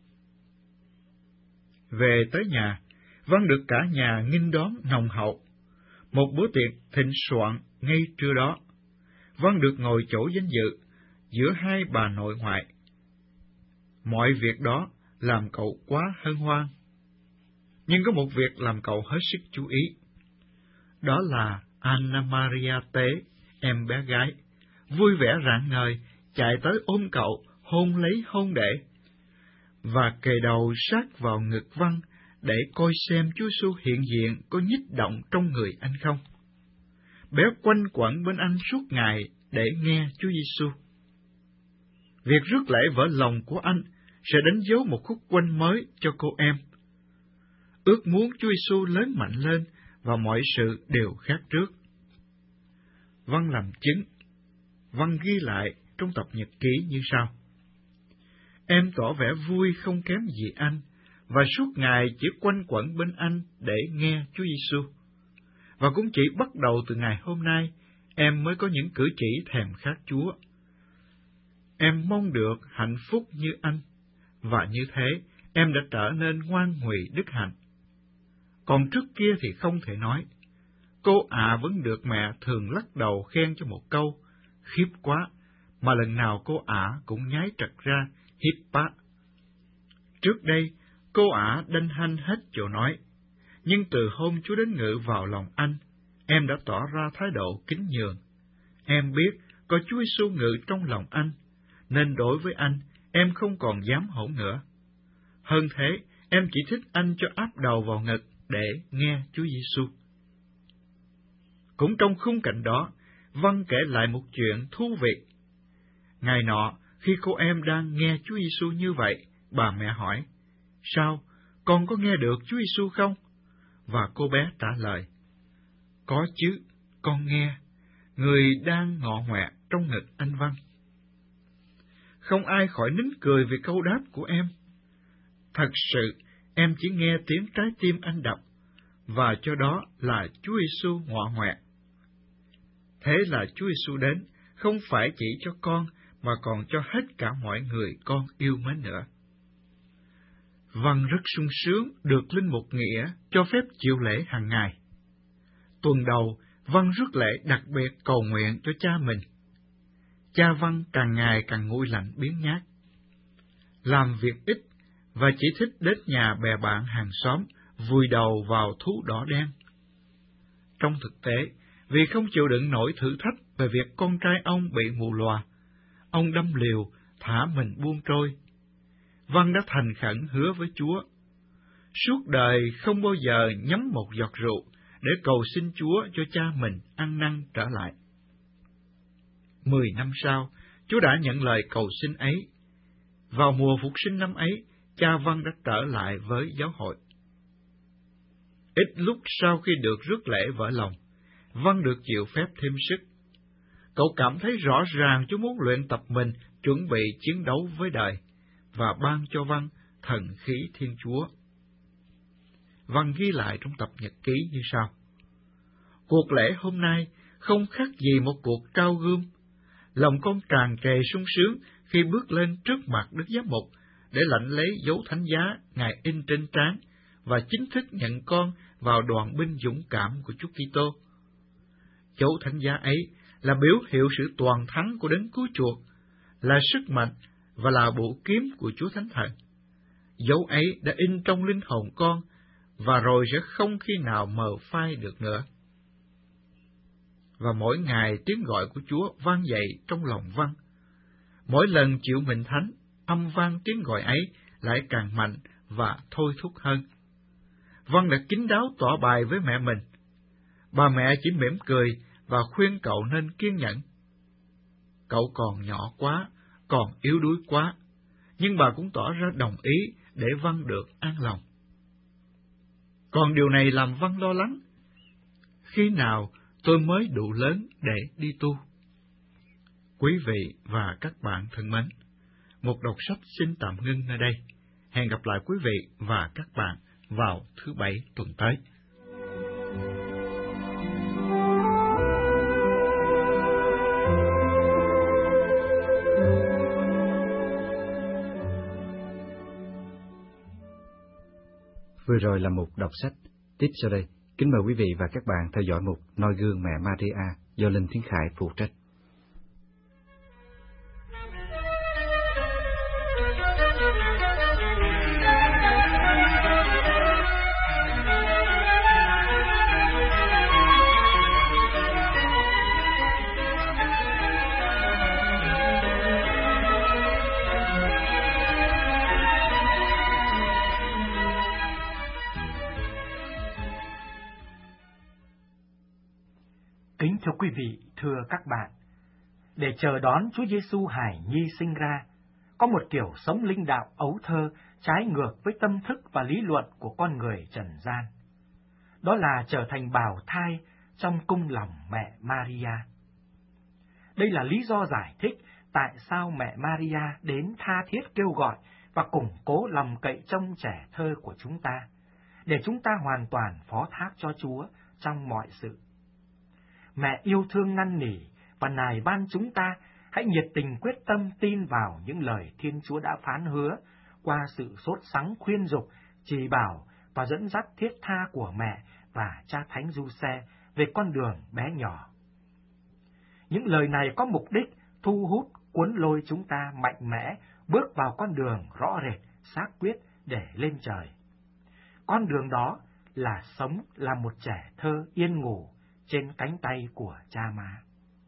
Về tới nhà, Văn được cả nhà nghênh đón nồng hậu. Một bữa tiệc thịnh soạn ngay trưa đó. Văn được ngồi chỗ danh dự, giữa hai bà nội ngoại. Mọi việc đó làm cậu quá hân hoan. Nhưng có một việc làm cậu hết sức chú ý. Đó là Anna Maria Tế, em bé gái, vui vẻ rạng ngời, chạy tới ôm cậu, hôn lấy hôn để, và kề đầu sát vào ngực Văn để coi xem Chúa Giêsu hiện diện có nhích động trong người anh không. Bé quanh quẩn bên anh suốt ngày để nghe Chúa Giêsu. Việc rước lễ vỡ lòng của anh sẽ đánh dấu một khúc quanh mới cho cô em. Ước muốn Chúa Giêsu lớn mạnh lên và mọi sự đều khác trước. Văn làm chứng. Văn ghi lại trong tập nhật ký như sau: Em tỏ vẻ vui không kém gì anh, và suốt ngày chỉ quanh quẩn bên anh để nghe Chúa Giêsu. Và cũng chỉ bắt đầu từ ngày hôm nay, em mới có những cử chỉ thèm khát Chúa. Em mong được hạnh phúc như anh, và như thế em đã trở nên ngoan ngụy đức hạnh. Còn trước kia thì không thể nói. Cô vẫn được mẹ thường lắc đầu khen cho một câu, khiếp quá, mà lần nào cô cũng nhái trật ra, hiếp bá. Trước đây, cô đanh hanh hết chỗ nói, nhưng từ hôm Chúa đến ngự vào lòng anh, em đã tỏ ra thái độ kính nhường. Em biết có Chúa Giêsu ngự trong lòng anh, nên đối với anh, em không còn dám hỗn nữa. Hơn thế, em chỉ thích anh cho áp đầu vào ngực để nghe Chúa Giêsu. Cũng trong khung cảnh đó, Văn kể lại một chuyện thú vị. Ngày nọ, khi cô em đang nghe Chúa Giêsu như vậy, bà mẹ hỏi, sao, con có nghe được Chúa Giêsu không? Và cô bé trả lời, có chứ, con nghe, người đang ngọ ngoẹ trong ngực anh Văn. Không ai khỏi nín cười vì câu đáp của em. Thật sự, em chỉ nghe tiếng trái tim anh đập, và cho đó là Chúa Giêsu ngọ ngoẹ. Thế là Chúa Giêsu đến, không phải chỉ cho con, mà còn cho hết cả mọi người con yêu mến nữa. Văn rất sung sướng được linh mục Nghĩa cho phép chịu lễ hàng ngày. Tuần đầu, Văn rước lễ đặc biệt cầu nguyện cho cha mình. Cha Văn càng ngày càng nguội lạnh biếng nhác. Làm việc ít và chỉ thích đến nhà bè bạn hàng xóm, vùi đầu vào thú đỏ đen. Trong thực tế, vì không chịu đựng nổi thử thách về việc con trai ông bị mù lòa, ông đâm liều, thả mình buông trôi. Văn đã thành khẩn hứa với Chúa, suốt đời không bao giờ nhắm một giọt rượu để cầu xin Chúa cho cha mình ăn năn trở lại. 10 năm sau, Chúa đã nhận lời cầu xin ấy. Vào mùa phục sinh năm ấy, cha Văn đã trở lại với giáo hội. Ít lúc sau khi được rước lễ vỡ lòng, Văn được chịu phép thêm sức. Cậu cảm thấy rõ ràng Chúa muốn luyện tập mình chuẩn bị chiến đấu với đời, và ban cho Văn thần khí Thiên Chúa. Văn ghi lại trong tập nhật ký như sau: Cuộc lễ hôm nay không khác gì một cuộc trao gươm. Lòng con tràn trề sung sướng khi bước lên trước mặt Đức Giám mục để lãnh lấy dấu thánh giá Ngài in trên trán và chính thức nhận con vào đoàn binh dũng cảm của Chúa Kitô. Dấu thánh giá ấy là biểu hiệu sự toàn thắng của Đấng Cứu Chuộc, là sức mạnh và là bộ kiếm của Chúa Thánh Thần. Dấu ấy đã in trong linh hồn con và rồi sẽ không khi nào mờ phai được nữa. Và mỗi ngày tiếng gọi của Chúa vang dậy trong lòng Văn. Mỗi lần chịu mệnh thánh, âm vang tiếng gọi ấy lại càng mạnh và thôi thúc hơn. Vân đã kín đáo tỏ bài với mẹ mình. Bà mẹ chỉ mỉm cười và khuyên cậu nên kiên nhẫn. Cậu còn nhỏ quá, còn yếu đuối quá, nhưng bà cũng tỏ ra đồng ý để Vân được an lòng. Còn điều này làm Vân lo lắng. Khi nào tôi mới đủ lớn để đi tu? Quý vị và các bạn thân mến, một đọc sách xin tạm ngưng nơi đây. Hẹn gặp lại quý vị và các bạn vào thứ Bảy tuần tới. Vừa rồi là mục đọc sách. Tiếp sau đây, kính mời quý vị và các bạn theo dõi mục Noi gương mẹ Maria do Linh Thiến Khải phụ trách. Kính thưa quý vị, thưa các bạn, để chờ đón Chúa Giêsu Hải Nhi sinh ra, có một kiểu sống linh đạo ấu thơ trái ngược với tâm thức và lý luận của con người trần gian. Đó là trở thành bào thai trong cung lòng mẹ Maria. Đây là lý do giải thích tại sao mẹ Maria đến tha thiết kêu gọi và củng cố lòng cậy trông trẻ thơ của chúng ta, để chúng ta hoàn toàn phó thác cho Chúa trong mọi sự. Mẹ yêu thương năn nỉ và nài van chúng ta hãy nhiệt tình quyết tâm tin vào những lời Thiên Chúa đã phán hứa qua sự sốt sắng khuyên dục, chỉ bảo và dẫn dắt thiết tha của mẹ và cha Thánh Giuse về con đường bé nhỏ. Những lời này có mục đích thu hút, cuốn lôi chúng ta mạnh mẽ bước vào con đường rõ rệt, xác quyết để lên trời. Con đường đó là sống là một trẻ thơ yên ngủ trên cánh tay của cha má.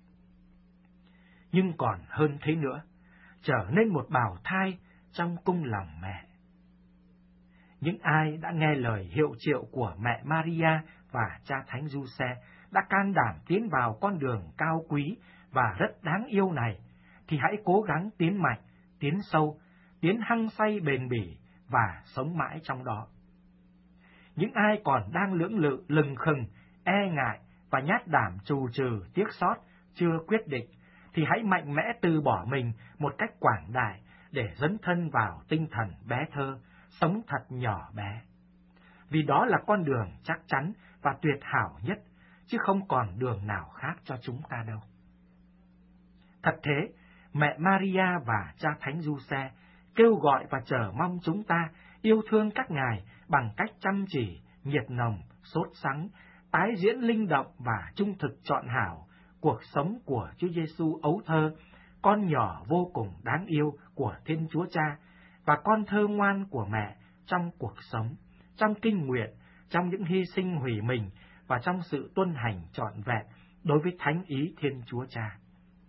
Nhưng còn hơn thế nữa, trở nên một bào thai trong cung lòng mẹ. Những ai đã nghe lời hiệu triệu của mẹ Maria và cha Thánh Giuse đã can đảm tiến vào con đường cao quý và rất đáng yêu này, thì hãy cố gắng tiến mạnh, tiến sâu, tiến hăng say bền bỉ và sống mãi trong đó. Những ai còn đang lưỡng lự, lừng khừng, e ngại và nhát đảm trù trừ, tiếc sót, chưa quyết định, thì hãy mạnh mẽ từ bỏ mình một cách quảng đại để dấn thân vào tinh thần bé thơ, sống thật nhỏ bé. Vì đó là con đường chắc chắn và tuyệt hảo nhất, chứ không còn đường nào khác cho chúng ta đâu. Thật thế, mẹ Maria và cha Thánh Giuse kêu gọi và chờ mong chúng ta yêu thương các ngài bằng cách chăm chỉ, nhiệt nồng, sốt sắng, tái diễn linh động và trung thực trọn hảo cuộc sống của Chúa Giêsu ấu thơ, con nhỏ vô cùng đáng yêu của Thiên Chúa Cha và con thơ ngoan của mẹ trong cuộc sống, trong kinh nguyện, trong những hy sinh hủy mình và trong sự tuân hành trọn vẹn đối với thánh ý Thiên Chúa Cha.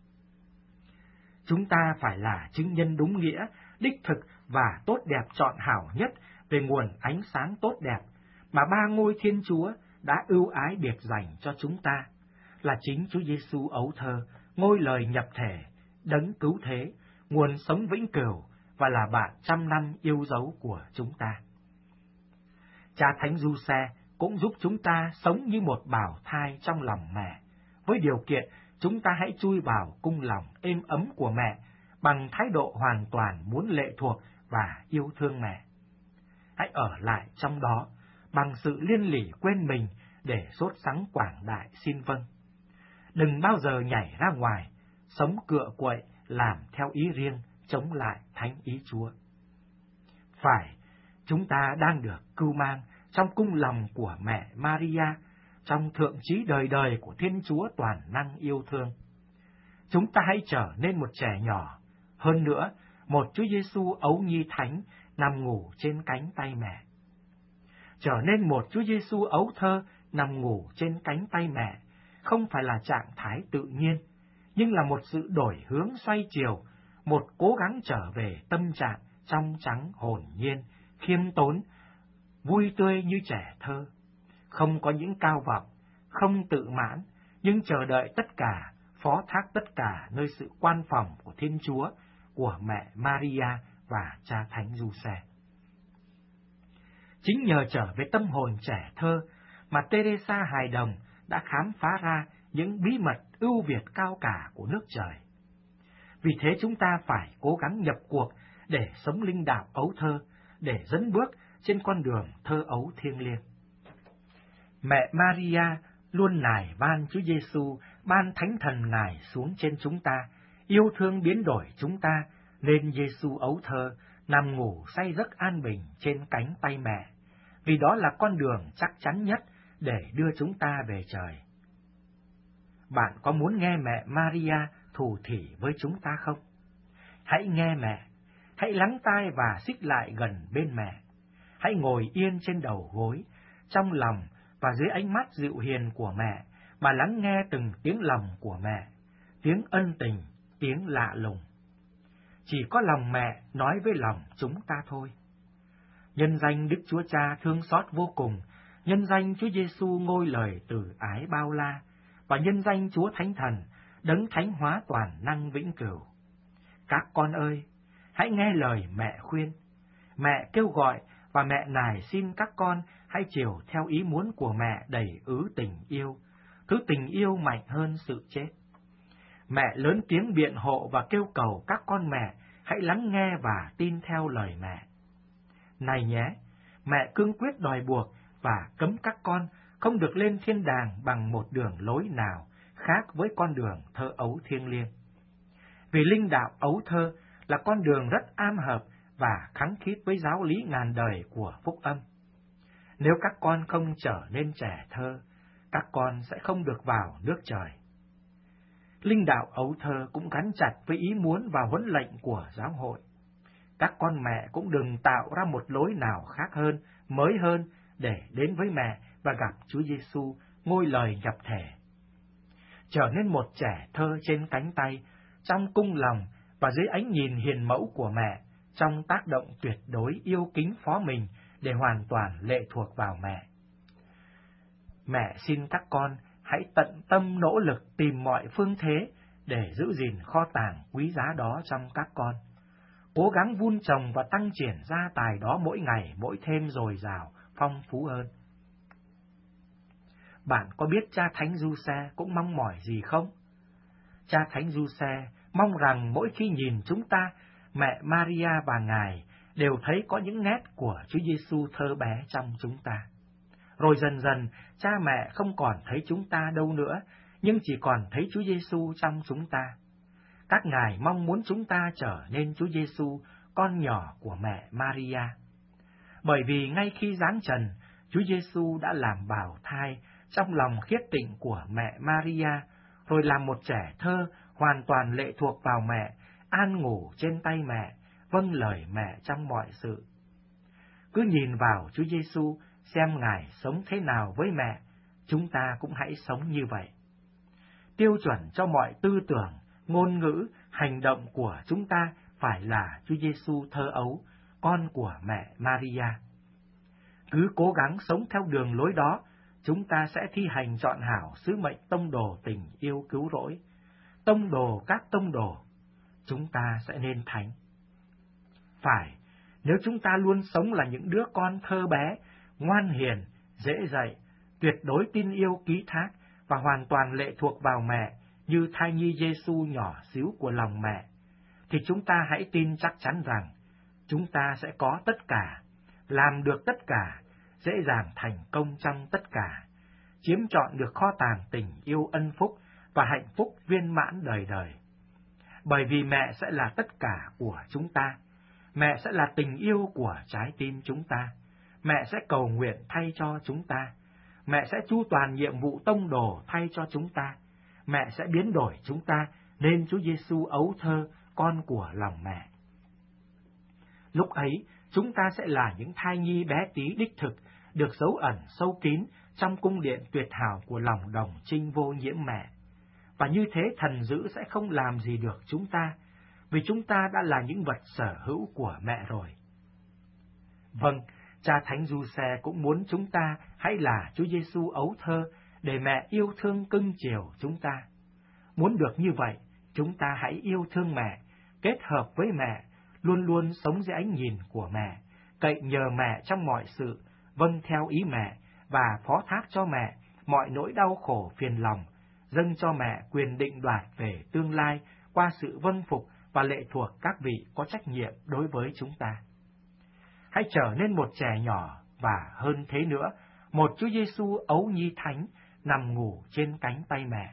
Chúng ta phải là chứng nhân đúng nghĩa, đích thực và tốt đẹp trọn hảo nhất về nguồn ánh sáng tốt đẹp mà ba ngôi Thiên Chúa đã ưu ái biệt dành cho chúng ta, là chính Chúa Giêsu ấu thơ, ngôi lời nhập thể, đấng cứu thế, nguồn sống vĩnh cửu và là bạn trăm năm yêu dấu của chúng ta. Cha Thánh Giuse cũng giúp chúng ta sống như một bào thai trong lòng mẹ, với điều kiện chúng ta hãy chui vào cung lòng êm ấm của mẹ bằng thái độ hoàn toàn muốn lệ thuộc và yêu thương mẹ. Hãy ở lại trong đó bằng sự liên lỉ quên mình để sốt sắng quảng đại xin vâng. Đừng bao giờ nhảy ra ngoài, sống cựa quậy, làm theo ý riêng, chống lại thánh ý Chúa. Phải, chúng ta đang được cưu mang trong cung lòng của mẹ Maria, trong thượng trí đời đời của Thiên Chúa toàn năng yêu thương. Chúng ta hãy trở nên một trẻ nhỏ, hơn nữa, một Chúa Giêsu ấu nhi thánh nằm ngủ trên cánh tay mẹ. Trở nên một Chúa Giêsu ấu thơ nằm ngủ trên cánh tay mẹ không phải là trạng thái tự nhiên, nhưng là một sự đổi hướng xoay chiều, một cố gắng trở về tâm trạng trong trắng hồn nhiên khi khiêm tốn, vui tươi như trẻ thơ, không có những cao vọng, không tự mãn, nhưng chờ đợi tất cả, phó thác tất cả nơi sự quan phòng của Thiên Chúa, của mẹ Maria và cha Thánh Giuse. Chính nhờ trở về tâm hồn trẻ thơ mà Teresa hài đồng đã khám phá ra những bí mật ưu việt cao cả của nước trời. Vì thế chúng ta phải cố gắng nhập cuộc để sống linh đạo ấu thơ, để dẫn bước trên con đường thơ ấu thiêng liêng. Mẹ Maria luôn nài van Chúa Giêsu ban Thánh Thần Ngài xuống trên chúng ta, yêu thương biến đổi chúng ta, nên Giêsu ấu thơ nằm ngủ say giấc an bình trên cánh tay mẹ, vì đó là con đường chắc chắn nhất để đưa chúng ta về trời. Bạn có muốn nghe mẹ Maria thủ thỉ với chúng ta không? Hãy nghe mẹ, hãy lắng tai và xích lại gần bên mẹ. Hãy ngồi yên trên đầu gối, trong lòng và dưới ánh mắt dịu hiền của mẹ, mà lắng nghe từng tiếng lòng của mẹ, tiếng ân tình, tiếng lạ lùng. Chỉ có lòng mẹ nói với lòng chúng ta thôi. Nhân danh Đức Chúa Cha thương xót vô cùng, nhân danh Chúa Giêsu ngôi lời từ ái bao la, và nhân danh Chúa Thánh Thần, đấng thánh hóa toàn năng vĩnh cửu. Các con ơi, hãy nghe lời mẹ khuyên. Mẹ kêu gọi và mẹ nài xin các con hãy chiều theo ý muốn của mẹ đầy ứ tình yêu, thứ tình yêu mạnh hơn sự chết. Mẹ lớn tiếng biện hộ và kêu cầu các con mẹ hãy lắng nghe và tin theo lời mẹ. Này nhé, mẹ cương quyết đòi buộc và cấm các con không được lên thiên đàng bằng một đường lối nào khác với con đường thơ ấu thiêng liêng. Vì linh đạo ấu thơ là con đường rất am hợp và khăng khít với giáo lý ngàn đời của phúc âm. Nếu các con không trở nên trẻ thơ, các con sẽ không được vào nước trời. Linh đạo ấu thơ cũng gắn chặt với ý muốn và huấn lệnh của giáo hội. Các con mẹ cũng đừng tạo ra một lối nào khác hơn, mới hơn để đến với mẹ và gặp Chúa Giêsu ngôi lời nhập thể. Trở nên một trẻ thơ trên cánh tay, trong cung lòng và dưới ánh nhìn hiền mẫu của mẹ, trong tác động tuyệt đối yêu kính phó mình để hoàn toàn lệ thuộc vào mẹ. Mẹ xin các con hãy tận tâm nỗ lực tìm mọi phương thế để giữ gìn kho tàng quý giá đó trong các con. Cố gắng vun trồng và tăng triển gia tài đó mỗi ngày mỗi thêm dồi dào, phong phú hơn. Bạn có biết cha Thánh Giuse cũng mong mỏi gì không? Cha Thánh Giuse mong rằng mỗi khi nhìn chúng ta, mẹ Maria và Ngài đều thấy có những nét của Chúa Giêsu thơ bé trong chúng ta. Rồi dần dần, cha mẹ không còn thấy chúng ta đâu nữa, nhưng chỉ còn thấy Chúa Giêsu trong chúng ta. Các ngài mong muốn chúng ta trở nên Chúa Giêsu, con nhỏ của mẹ Maria. Bởi vì ngay khi giáng trần, Chúa Giêsu đã làm bào thai trong lòng khiết tịnh của mẹ Maria, rồi làm một trẻ thơ hoàn toàn lệ thuộc vào mẹ, an ngủ trên tay mẹ, vâng lời mẹ trong mọi sự. Cứ nhìn vào Chúa Giêsu xem Ngài sống thế nào với mẹ, chúng ta cũng hãy sống như vậy. Tiêu chuẩn cho mọi tư tưởng, ngôn ngữ, hành động của chúng ta phải là Chúa Giêsu thơ ấu, con của mẹ Maria. Cứ cố gắng sống theo đường lối đó, chúng ta sẽ thi hành trọn hảo sứ mệnh tông đồ tình yêu cứu rỗi. Tông đồ các tông đồ, chúng ta sẽ nên thánh. Phải, nếu chúng ta luôn sống là những đứa con thơ bé, ngoan hiền, dễ dạy, tuyệt đối tin yêu ký thác và hoàn toàn lệ thuộc vào mẹ như thai nhi Giêsu nhỏ xíu của lòng mẹ, thì chúng ta hãy tin chắc chắn rằng chúng ta sẽ có tất cả, làm được tất cả, dễ dàng thành công trong tất cả, chiếm trọn được kho tàng tình yêu ân phúc và hạnh phúc viên mãn đời đời. Bởi vì mẹ sẽ là tất cả của chúng ta, mẹ sẽ là tình yêu của trái tim chúng ta, mẹ sẽ cầu nguyện thay cho chúng ta, mẹ sẽ chu toàn nhiệm vụ tông đồ thay cho chúng ta, mẹ sẽ biến đổi chúng ta nên Chúa Giêsu ấu thơ, con của lòng mẹ. Lúc ấy, chúng ta sẽ là những thai nhi bé tí đích thực, được dấu ẩn sâu kín trong cung điện tuyệt hảo của lòng đồng trinh vô nhiễm mẹ. Và như thế thần dữ sẽ không làm gì được chúng ta, vì chúng ta đã là những vật sở hữu của mẹ rồi. Vâng, Cha Thánh Giuse cũng muốn chúng ta hãy là Chúa Giêsu ấu thơ để mẹ yêu thương cưng chiều chúng ta. Muốn được như vậy, chúng ta hãy yêu thương mẹ, kết hợp với mẹ, luôn luôn sống dưới ánh nhìn của mẹ, cậy nhờ mẹ trong mọi sự, vâng theo ý mẹ và phó thác cho mẹ mọi nỗi đau khổ phiền lòng, dâng cho mẹ quyền định đoạt về tương lai qua sự vâng phục và lệ thuộc các vị có trách nhiệm đối với chúng ta. Hãy trở nên một trẻ nhỏ và hơn thế nữa, một Chúa Giêsu ấu nhi thánh nằm ngủ trên cánh tay mẹ.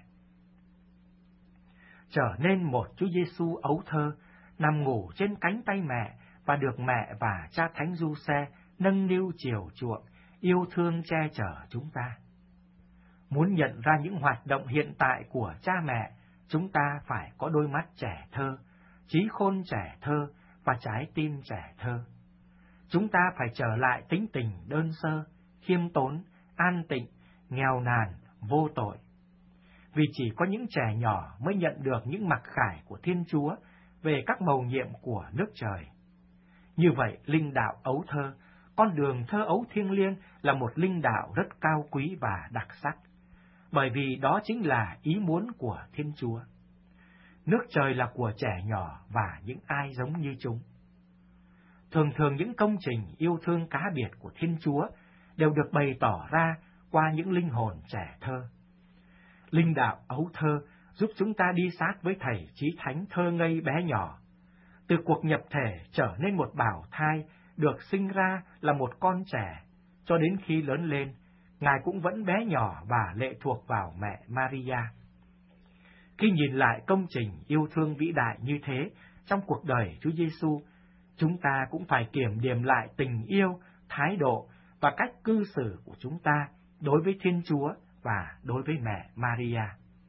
Trở nên một Chúa Giêsu ấu thơ nằm ngủ trên cánh tay mẹ và được mẹ và Cha Thánh Giuse nâng niu chiều chuộng, yêu thương che chở chúng ta. Muốn nhận ra những hoạt động hiện tại của cha mẹ, chúng ta phải có đôi mắt trẻ thơ, trí khôn trẻ thơ và trái tim trẻ thơ. Chúng ta phải trở lại tính tình đơn sơ, khiêm tốn, an tịnh, nghèo nàn, vô tội. Vì chỉ có những trẻ nhỏ mới nhận được những mặc khải của Thiên Chúa về các mầu nhiệm của nước trời. Như vậy, linh đạo ấu thơ, con đường thơ ấu thiêng liêng là một linh đạo rất cao quý và đặc sắc, bởi vì đó chính là ý muốn của Thiên Chúa. Nước trời là của trẻ nhỏ và những ai giống như chúng. Thường thường những công trình yêu thương cá biệt của Thiên Chúa đều được bày tỏ ra qua những linh hồn trẻ thơ. Linh đạo ấu thơ giúp chúng ta đi sát với Thầy Chí Thánh thơ ngây bé nhỏ. Từ cuộc nhập thể trở nên một bảo thai, được sinh ra là một con trẻ, cho đến khi lớn lên, Ngài cũng vẫn bé nhỏ và lệ thuộc vào mẹ Maria. Khi nhìn lại công trình yêu thương vĩ đại như thế trong cuộc đời Chúa Giêsu, chúng ta cũng phải kiểm điểm lại tình yêu, thái độ và cách cư xử của chúng ta đối với Thiên Chúa và đối với mẹ Maria.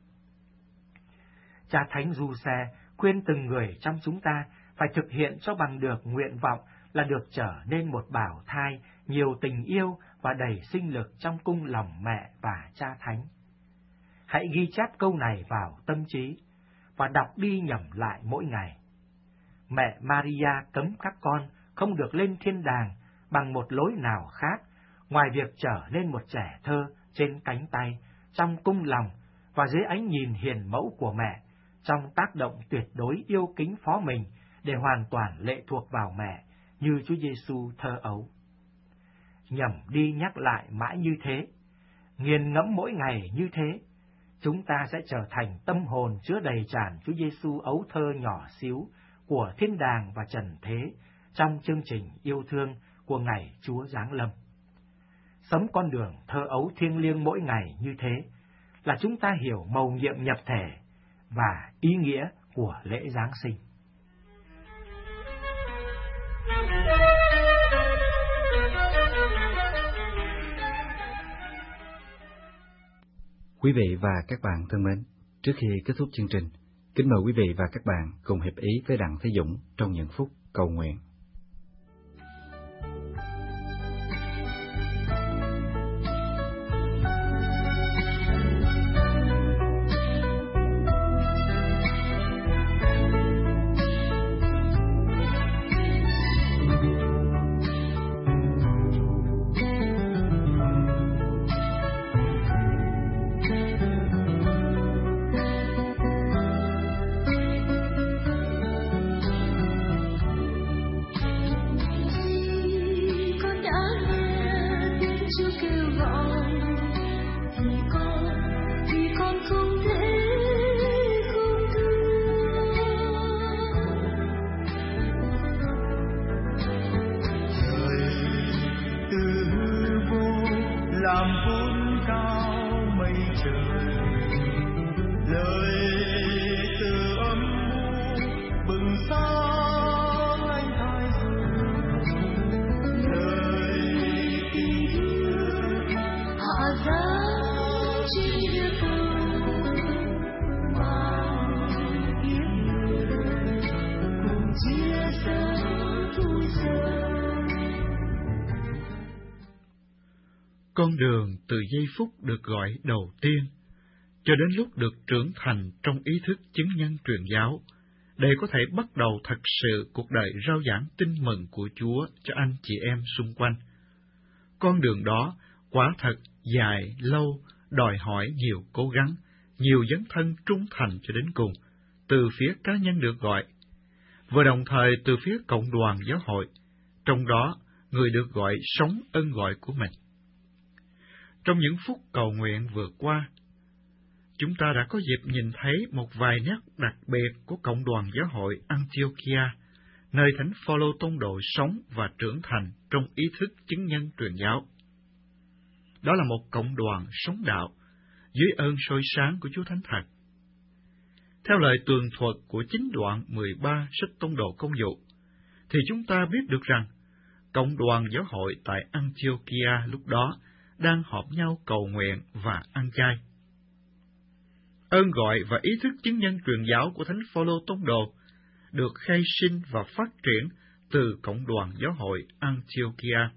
Cha Thánh Giuse khuyên từng người trong chúng ta phải thực hiện cho bằng được nguyện vọng là được trở nên một bảo thai nhiều tình yêu và đầy sinh lực trong cung lòng mẹ và Cha Thánh. Hãy ghi chép câu này vào tâm trí và đọc đi nhẩm lại mỗi ngày. Mẹ Maria cấm các con không được lên thiên đàng bằng một lối nào khác ngoài việc trở nên một trẻ thơ trên cánh tay, trong cung lòng và dưới ánh nhìn hiền mẫu của mẹ, trong tác động tuyệt đối yêu kính phó mình để hoàn toàn lệ thuộc vào mẹ như Chúa Giêsu thơ ấu. Nhẩm đi nhắc lại mãi như thế, nghiền ngẫm mỗi ngày như thế, chúng ta sẽ trở thành tâm hồn chứa đầy tràn Chúa Giêsu ấu thơ nhỏ xíu của thiên đàng và trần thế trong chương trình yêu thương của ngày Chúa giáng lâm. Sống con đường thơ ấu thiêng liêng mỗi ngày như thế là chúng ta hiểu mầu nhiệm nhập thể và ý nghĩa của lễ Giáng sinh. Quý vị và các bạn thân mến, trước khi kết thúc chương trình, kính mời quý vị và các bạn cùng hiệp ý với Đặng Thế Dũng trong những phút cầu nguyện. Con đường từ giây phút được gọi đầu tiên cho đến lúc được trưởng thành trong ý thức chứng nhân truyền giáo để có thể bắt đầu thật sự cuộc đời rao giảng tin mừng của Chúa cho anh chị em xung quanh. Con đường đó quả thật dài, lâu, đòi hỏi nhiều cố gắng, nhiều dấn thân trung thành cho đến cùng, từ phía cá nhân được gọi, và đồng thời từ phía cộng đoàn giáo hội, trong đó người được gọi sống ơn gọi của mình. Trong những phút cầu nguyện vừa qua, chúng ta đã có dịp nhìn thấy một vài nét đặc biệt của cộng đoàn giáo hội Antiochia, nơi Thánh Phaolô tông đồ sống và trưởng thành trong ý thức chứng nhân truyền giáo. Đó là một cộng đoàn sống đạo, dưới ơn soi sáng của Chúa Thánh Thần. Theo lời tường thuật của chính đoạn 13 sách Tông đồ Công vụ, thì chúng ta biết được rằng, cộng đoàn giáo hội tại Antiochia lúc đó đang họp nhau cầu nguyện và ăn chay. Ơn gọi và ý thức chứng nhân truyền giáo của Thánh Phaolô tông đồ được khai sinh và phát triển từ cộng đoàn giáo hội Antiochia.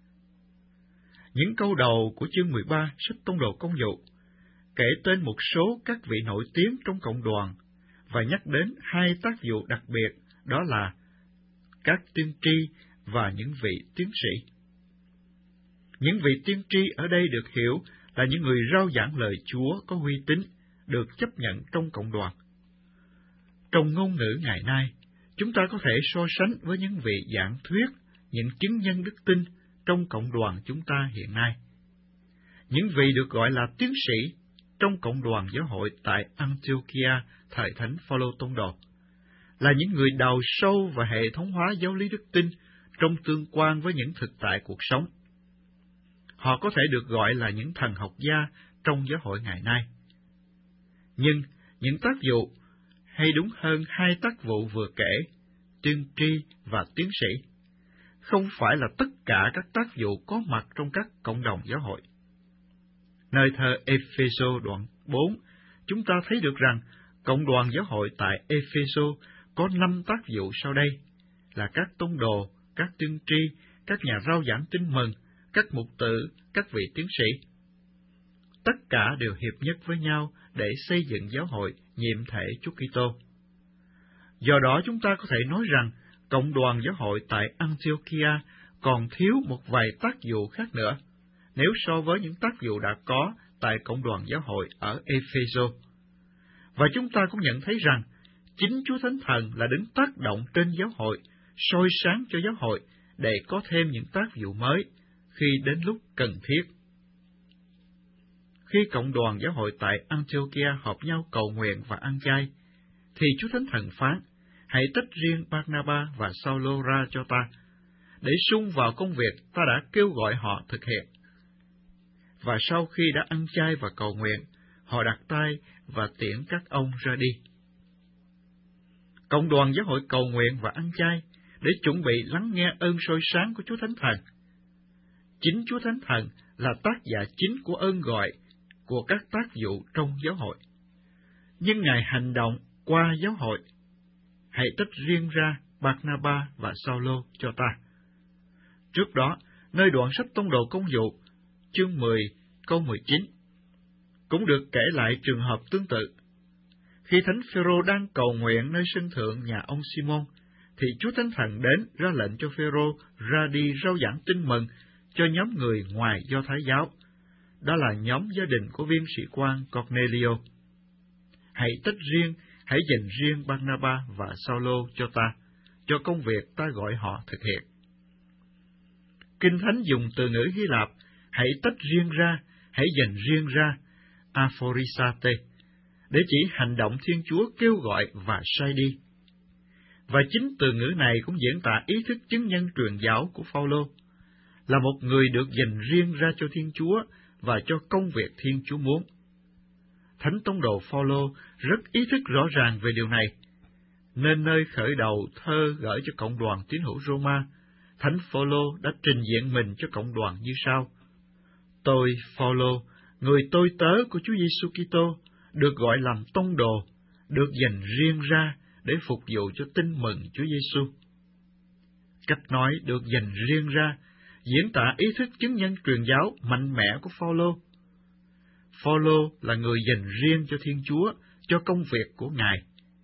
Những câu đầu của chương 13 sách Tông đồ Công vụ kể tên một số các vị nổi tiếng trong cộng đoàn và nhắc đến hai tác vụ đặc biệt, đó là các tiên tri và những vị tiến sĩ. Những vị tiên tri ở đây được hiểu là những người rao giảng lời Chúa có uy tín, được chấp nhận trong cộng đoàn. Trong ngôn ngữ ngày nay, chúng ta có thể so sánh với những vị giảng thuyết, những chứng nhân đức tin trong cộng đoàn chúng ta hiện nay. Những vị được gọi là tiến sĩ trong cộng đoàn giáo hội tại Antiochia thời Thánh Phaolô tông đồ là những người đào sâu và hệ thống hóa giáo lý đức tin trong tương quan với những thực tại cuộc sống. Họ có thể được gọi là những thần học gia trong giáo hội ngày nay. Nhưng những tác vụ, hay đúng hơn hai tác vụ vừa kể, tiên tri và tiến sĩ, không phải là tất cả các tác vụ có mặt trong các cộng đồng giáo hội. Nơi thơ Epheso đoạn 4, chúng ta thấy được rằng cộng đoàn giáo hội tại Epheso có 5 tác vụ sau đây, là các tông đồ, các tiên tri, các nhà rao giảng tin mừng, các mục tử, các vị tiến sĩ. Tất cả đều hiệp nhất với nhau để xây dựng giáo hội nhiệm thể Chúa Kitô. Do đó chúng ta có thể nói rằng cộng đoàn giáo hội tại Antiochia còn thiếu một vài tác vụ khác nữa, nếu so với những tác vụ đã có tại cộng đoàn giáo hội ở Epheso. Và chúng ta cũng nhận thấy rằng chính Chúa Thánh Thần là đứng tác động trên giáo hội, soi sáng cho giáo hội để có thêm những tác vụ mới khi đến lúc cần thiết. Khi cộng đoàn giáo hội tại Antiochia họp nhau cầu nguyện và ăn chay, thì Chúa Thánh Thần phán, hãy tách riêng Barnaba và Saulo ra cho ta, để xung vào công việc ta đã kêu gọi họ thực hiện. Và sau khi đã ăn chay và cầu nguyện, họ đặt tay và tiễn các ông ra đi. Cộng đoàn giáo hội cầu nguyện và ăn chay để chuẩn bị lắng nghe ơn soi sáng của Chúa Thánh Thần. Chính Chúa Thánh Thần là tác giả chính của ơn gọi của các tác vụ trong giáo hội. Nhưng Ngài hành động qua giáo hội. Hãy tách riêng ra Barnaba và Saulo cho ta. Trước đó, nơi đoạn sách Tông đồ Công vụ, chương 10, câu 19, cũng được kể lại trường hợp tương tự. Khi Thánh Phêrô đang cầu nguyện nơi sân thượng nhà ông Simon, thì Chúa Thánh Thần đến ra lệnh cho Phêrô ra đi rao giảng tin mừng cho nhóm người ngoài Do Thái giáo. Đó là nhóm gia đình của viên sĩ quan Cornelio. Hãy tách riêng, hãy dành riêng Barnaba và Saulo cho ta, cho công việc ta gọi họ thực hiện. Kinh Thánh dùng từ ngữ Hy Lạp, hãy tách riêng ra, hãy dành riêng ra, aphorisate, để chỉ hành động Thiên Chúa kêu gọi và sai đi. Và chính từ ngữ này cũng diễn tả ý thức chứng nhân truyền giáo của Phaolô, là một người được dành riêng ra cho Thiên Chúa và cho công việc Thiên Chúa muốn. Thánh tông đồ Phaolô rất ý thức rõ ràng về điều này, nên nơi khởi đầu thơ gửi cho cộng đoàn tín hữu Roma, Thánh Phaolô đã trình diện mình cho cộng đoàn như sau: Tôi, Phaolô, người tôi tớ của Chúa Giêsu Kitô, được gọi làm tông đồ, được dành riêng ra để phục vụ cho tin mừng Chúa Giêsu. Cách nói được dành riêng ra diễn tả ý thức chứng nhân truyền giáo mạnh mẽ của Phaolô. Phaolô là người dành riêng cho Thiên Chúa, cho công việc của Ngài.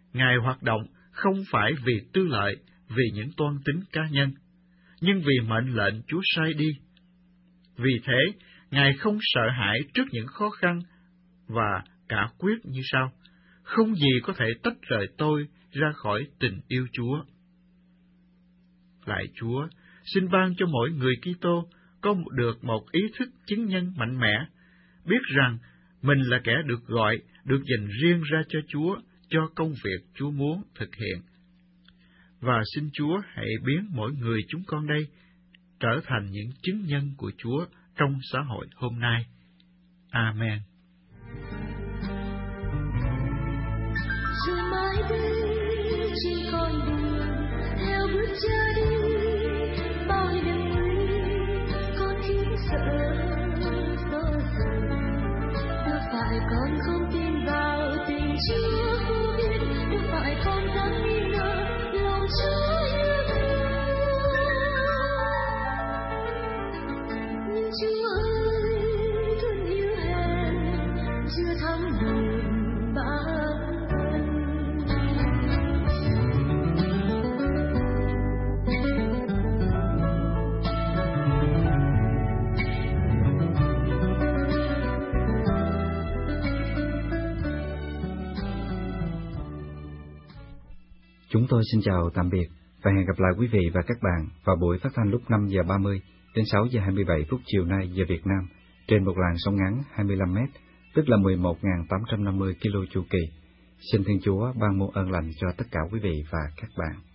Ngài hoạt động không phải vì tư lợi, vì những toan tính cá nhân, nhưng vì mệnh lệnh Chúa sai đi. Vì thế, Ngài không sợ hãi trước những khó khăn và cả quyết như sau: không gì có thể tách rời tôi ra khỏi tình yêu Chúa. Lạy Chúa, xin ban cho mỗi người Kitô có được một ý thức chứng nhân mạnh mẽ, biết rằng mình là kẻ được gọi, được dành riêng ra cho Chúa, cho công việc Chúa muốn thực hiện. Và xin Chúa hãy biến mỗi người chúng con đây trở thành những chứng nhân của Chúa trong xã hội hôm nay. Amen. Trên con đường theo bước Cha đi, bao niềm vui con thiếu sợ do dự. Đâu phải con không tin vào tình Chúa vô biên, đâu phải con dám nghi ngờ lòng Chúa yêu thương. Nhưng Chúa ơi, thương yêu hèn chưa thấm nồng bản. Chúng tôi xin chào tạm biệt và hẹn gặp lại quý vị và các bạn vào buổi phát thanh lúc 5 giờ 30 đến 6 giờ 27 phút chiều nay giờ Việt Nam trên một làn sóng ngắn 25 m, tức là 11.850 km chu kỳ. Xin Thiên Chúa ban muôn ơn lành cho tất cả quý vị và các bạn.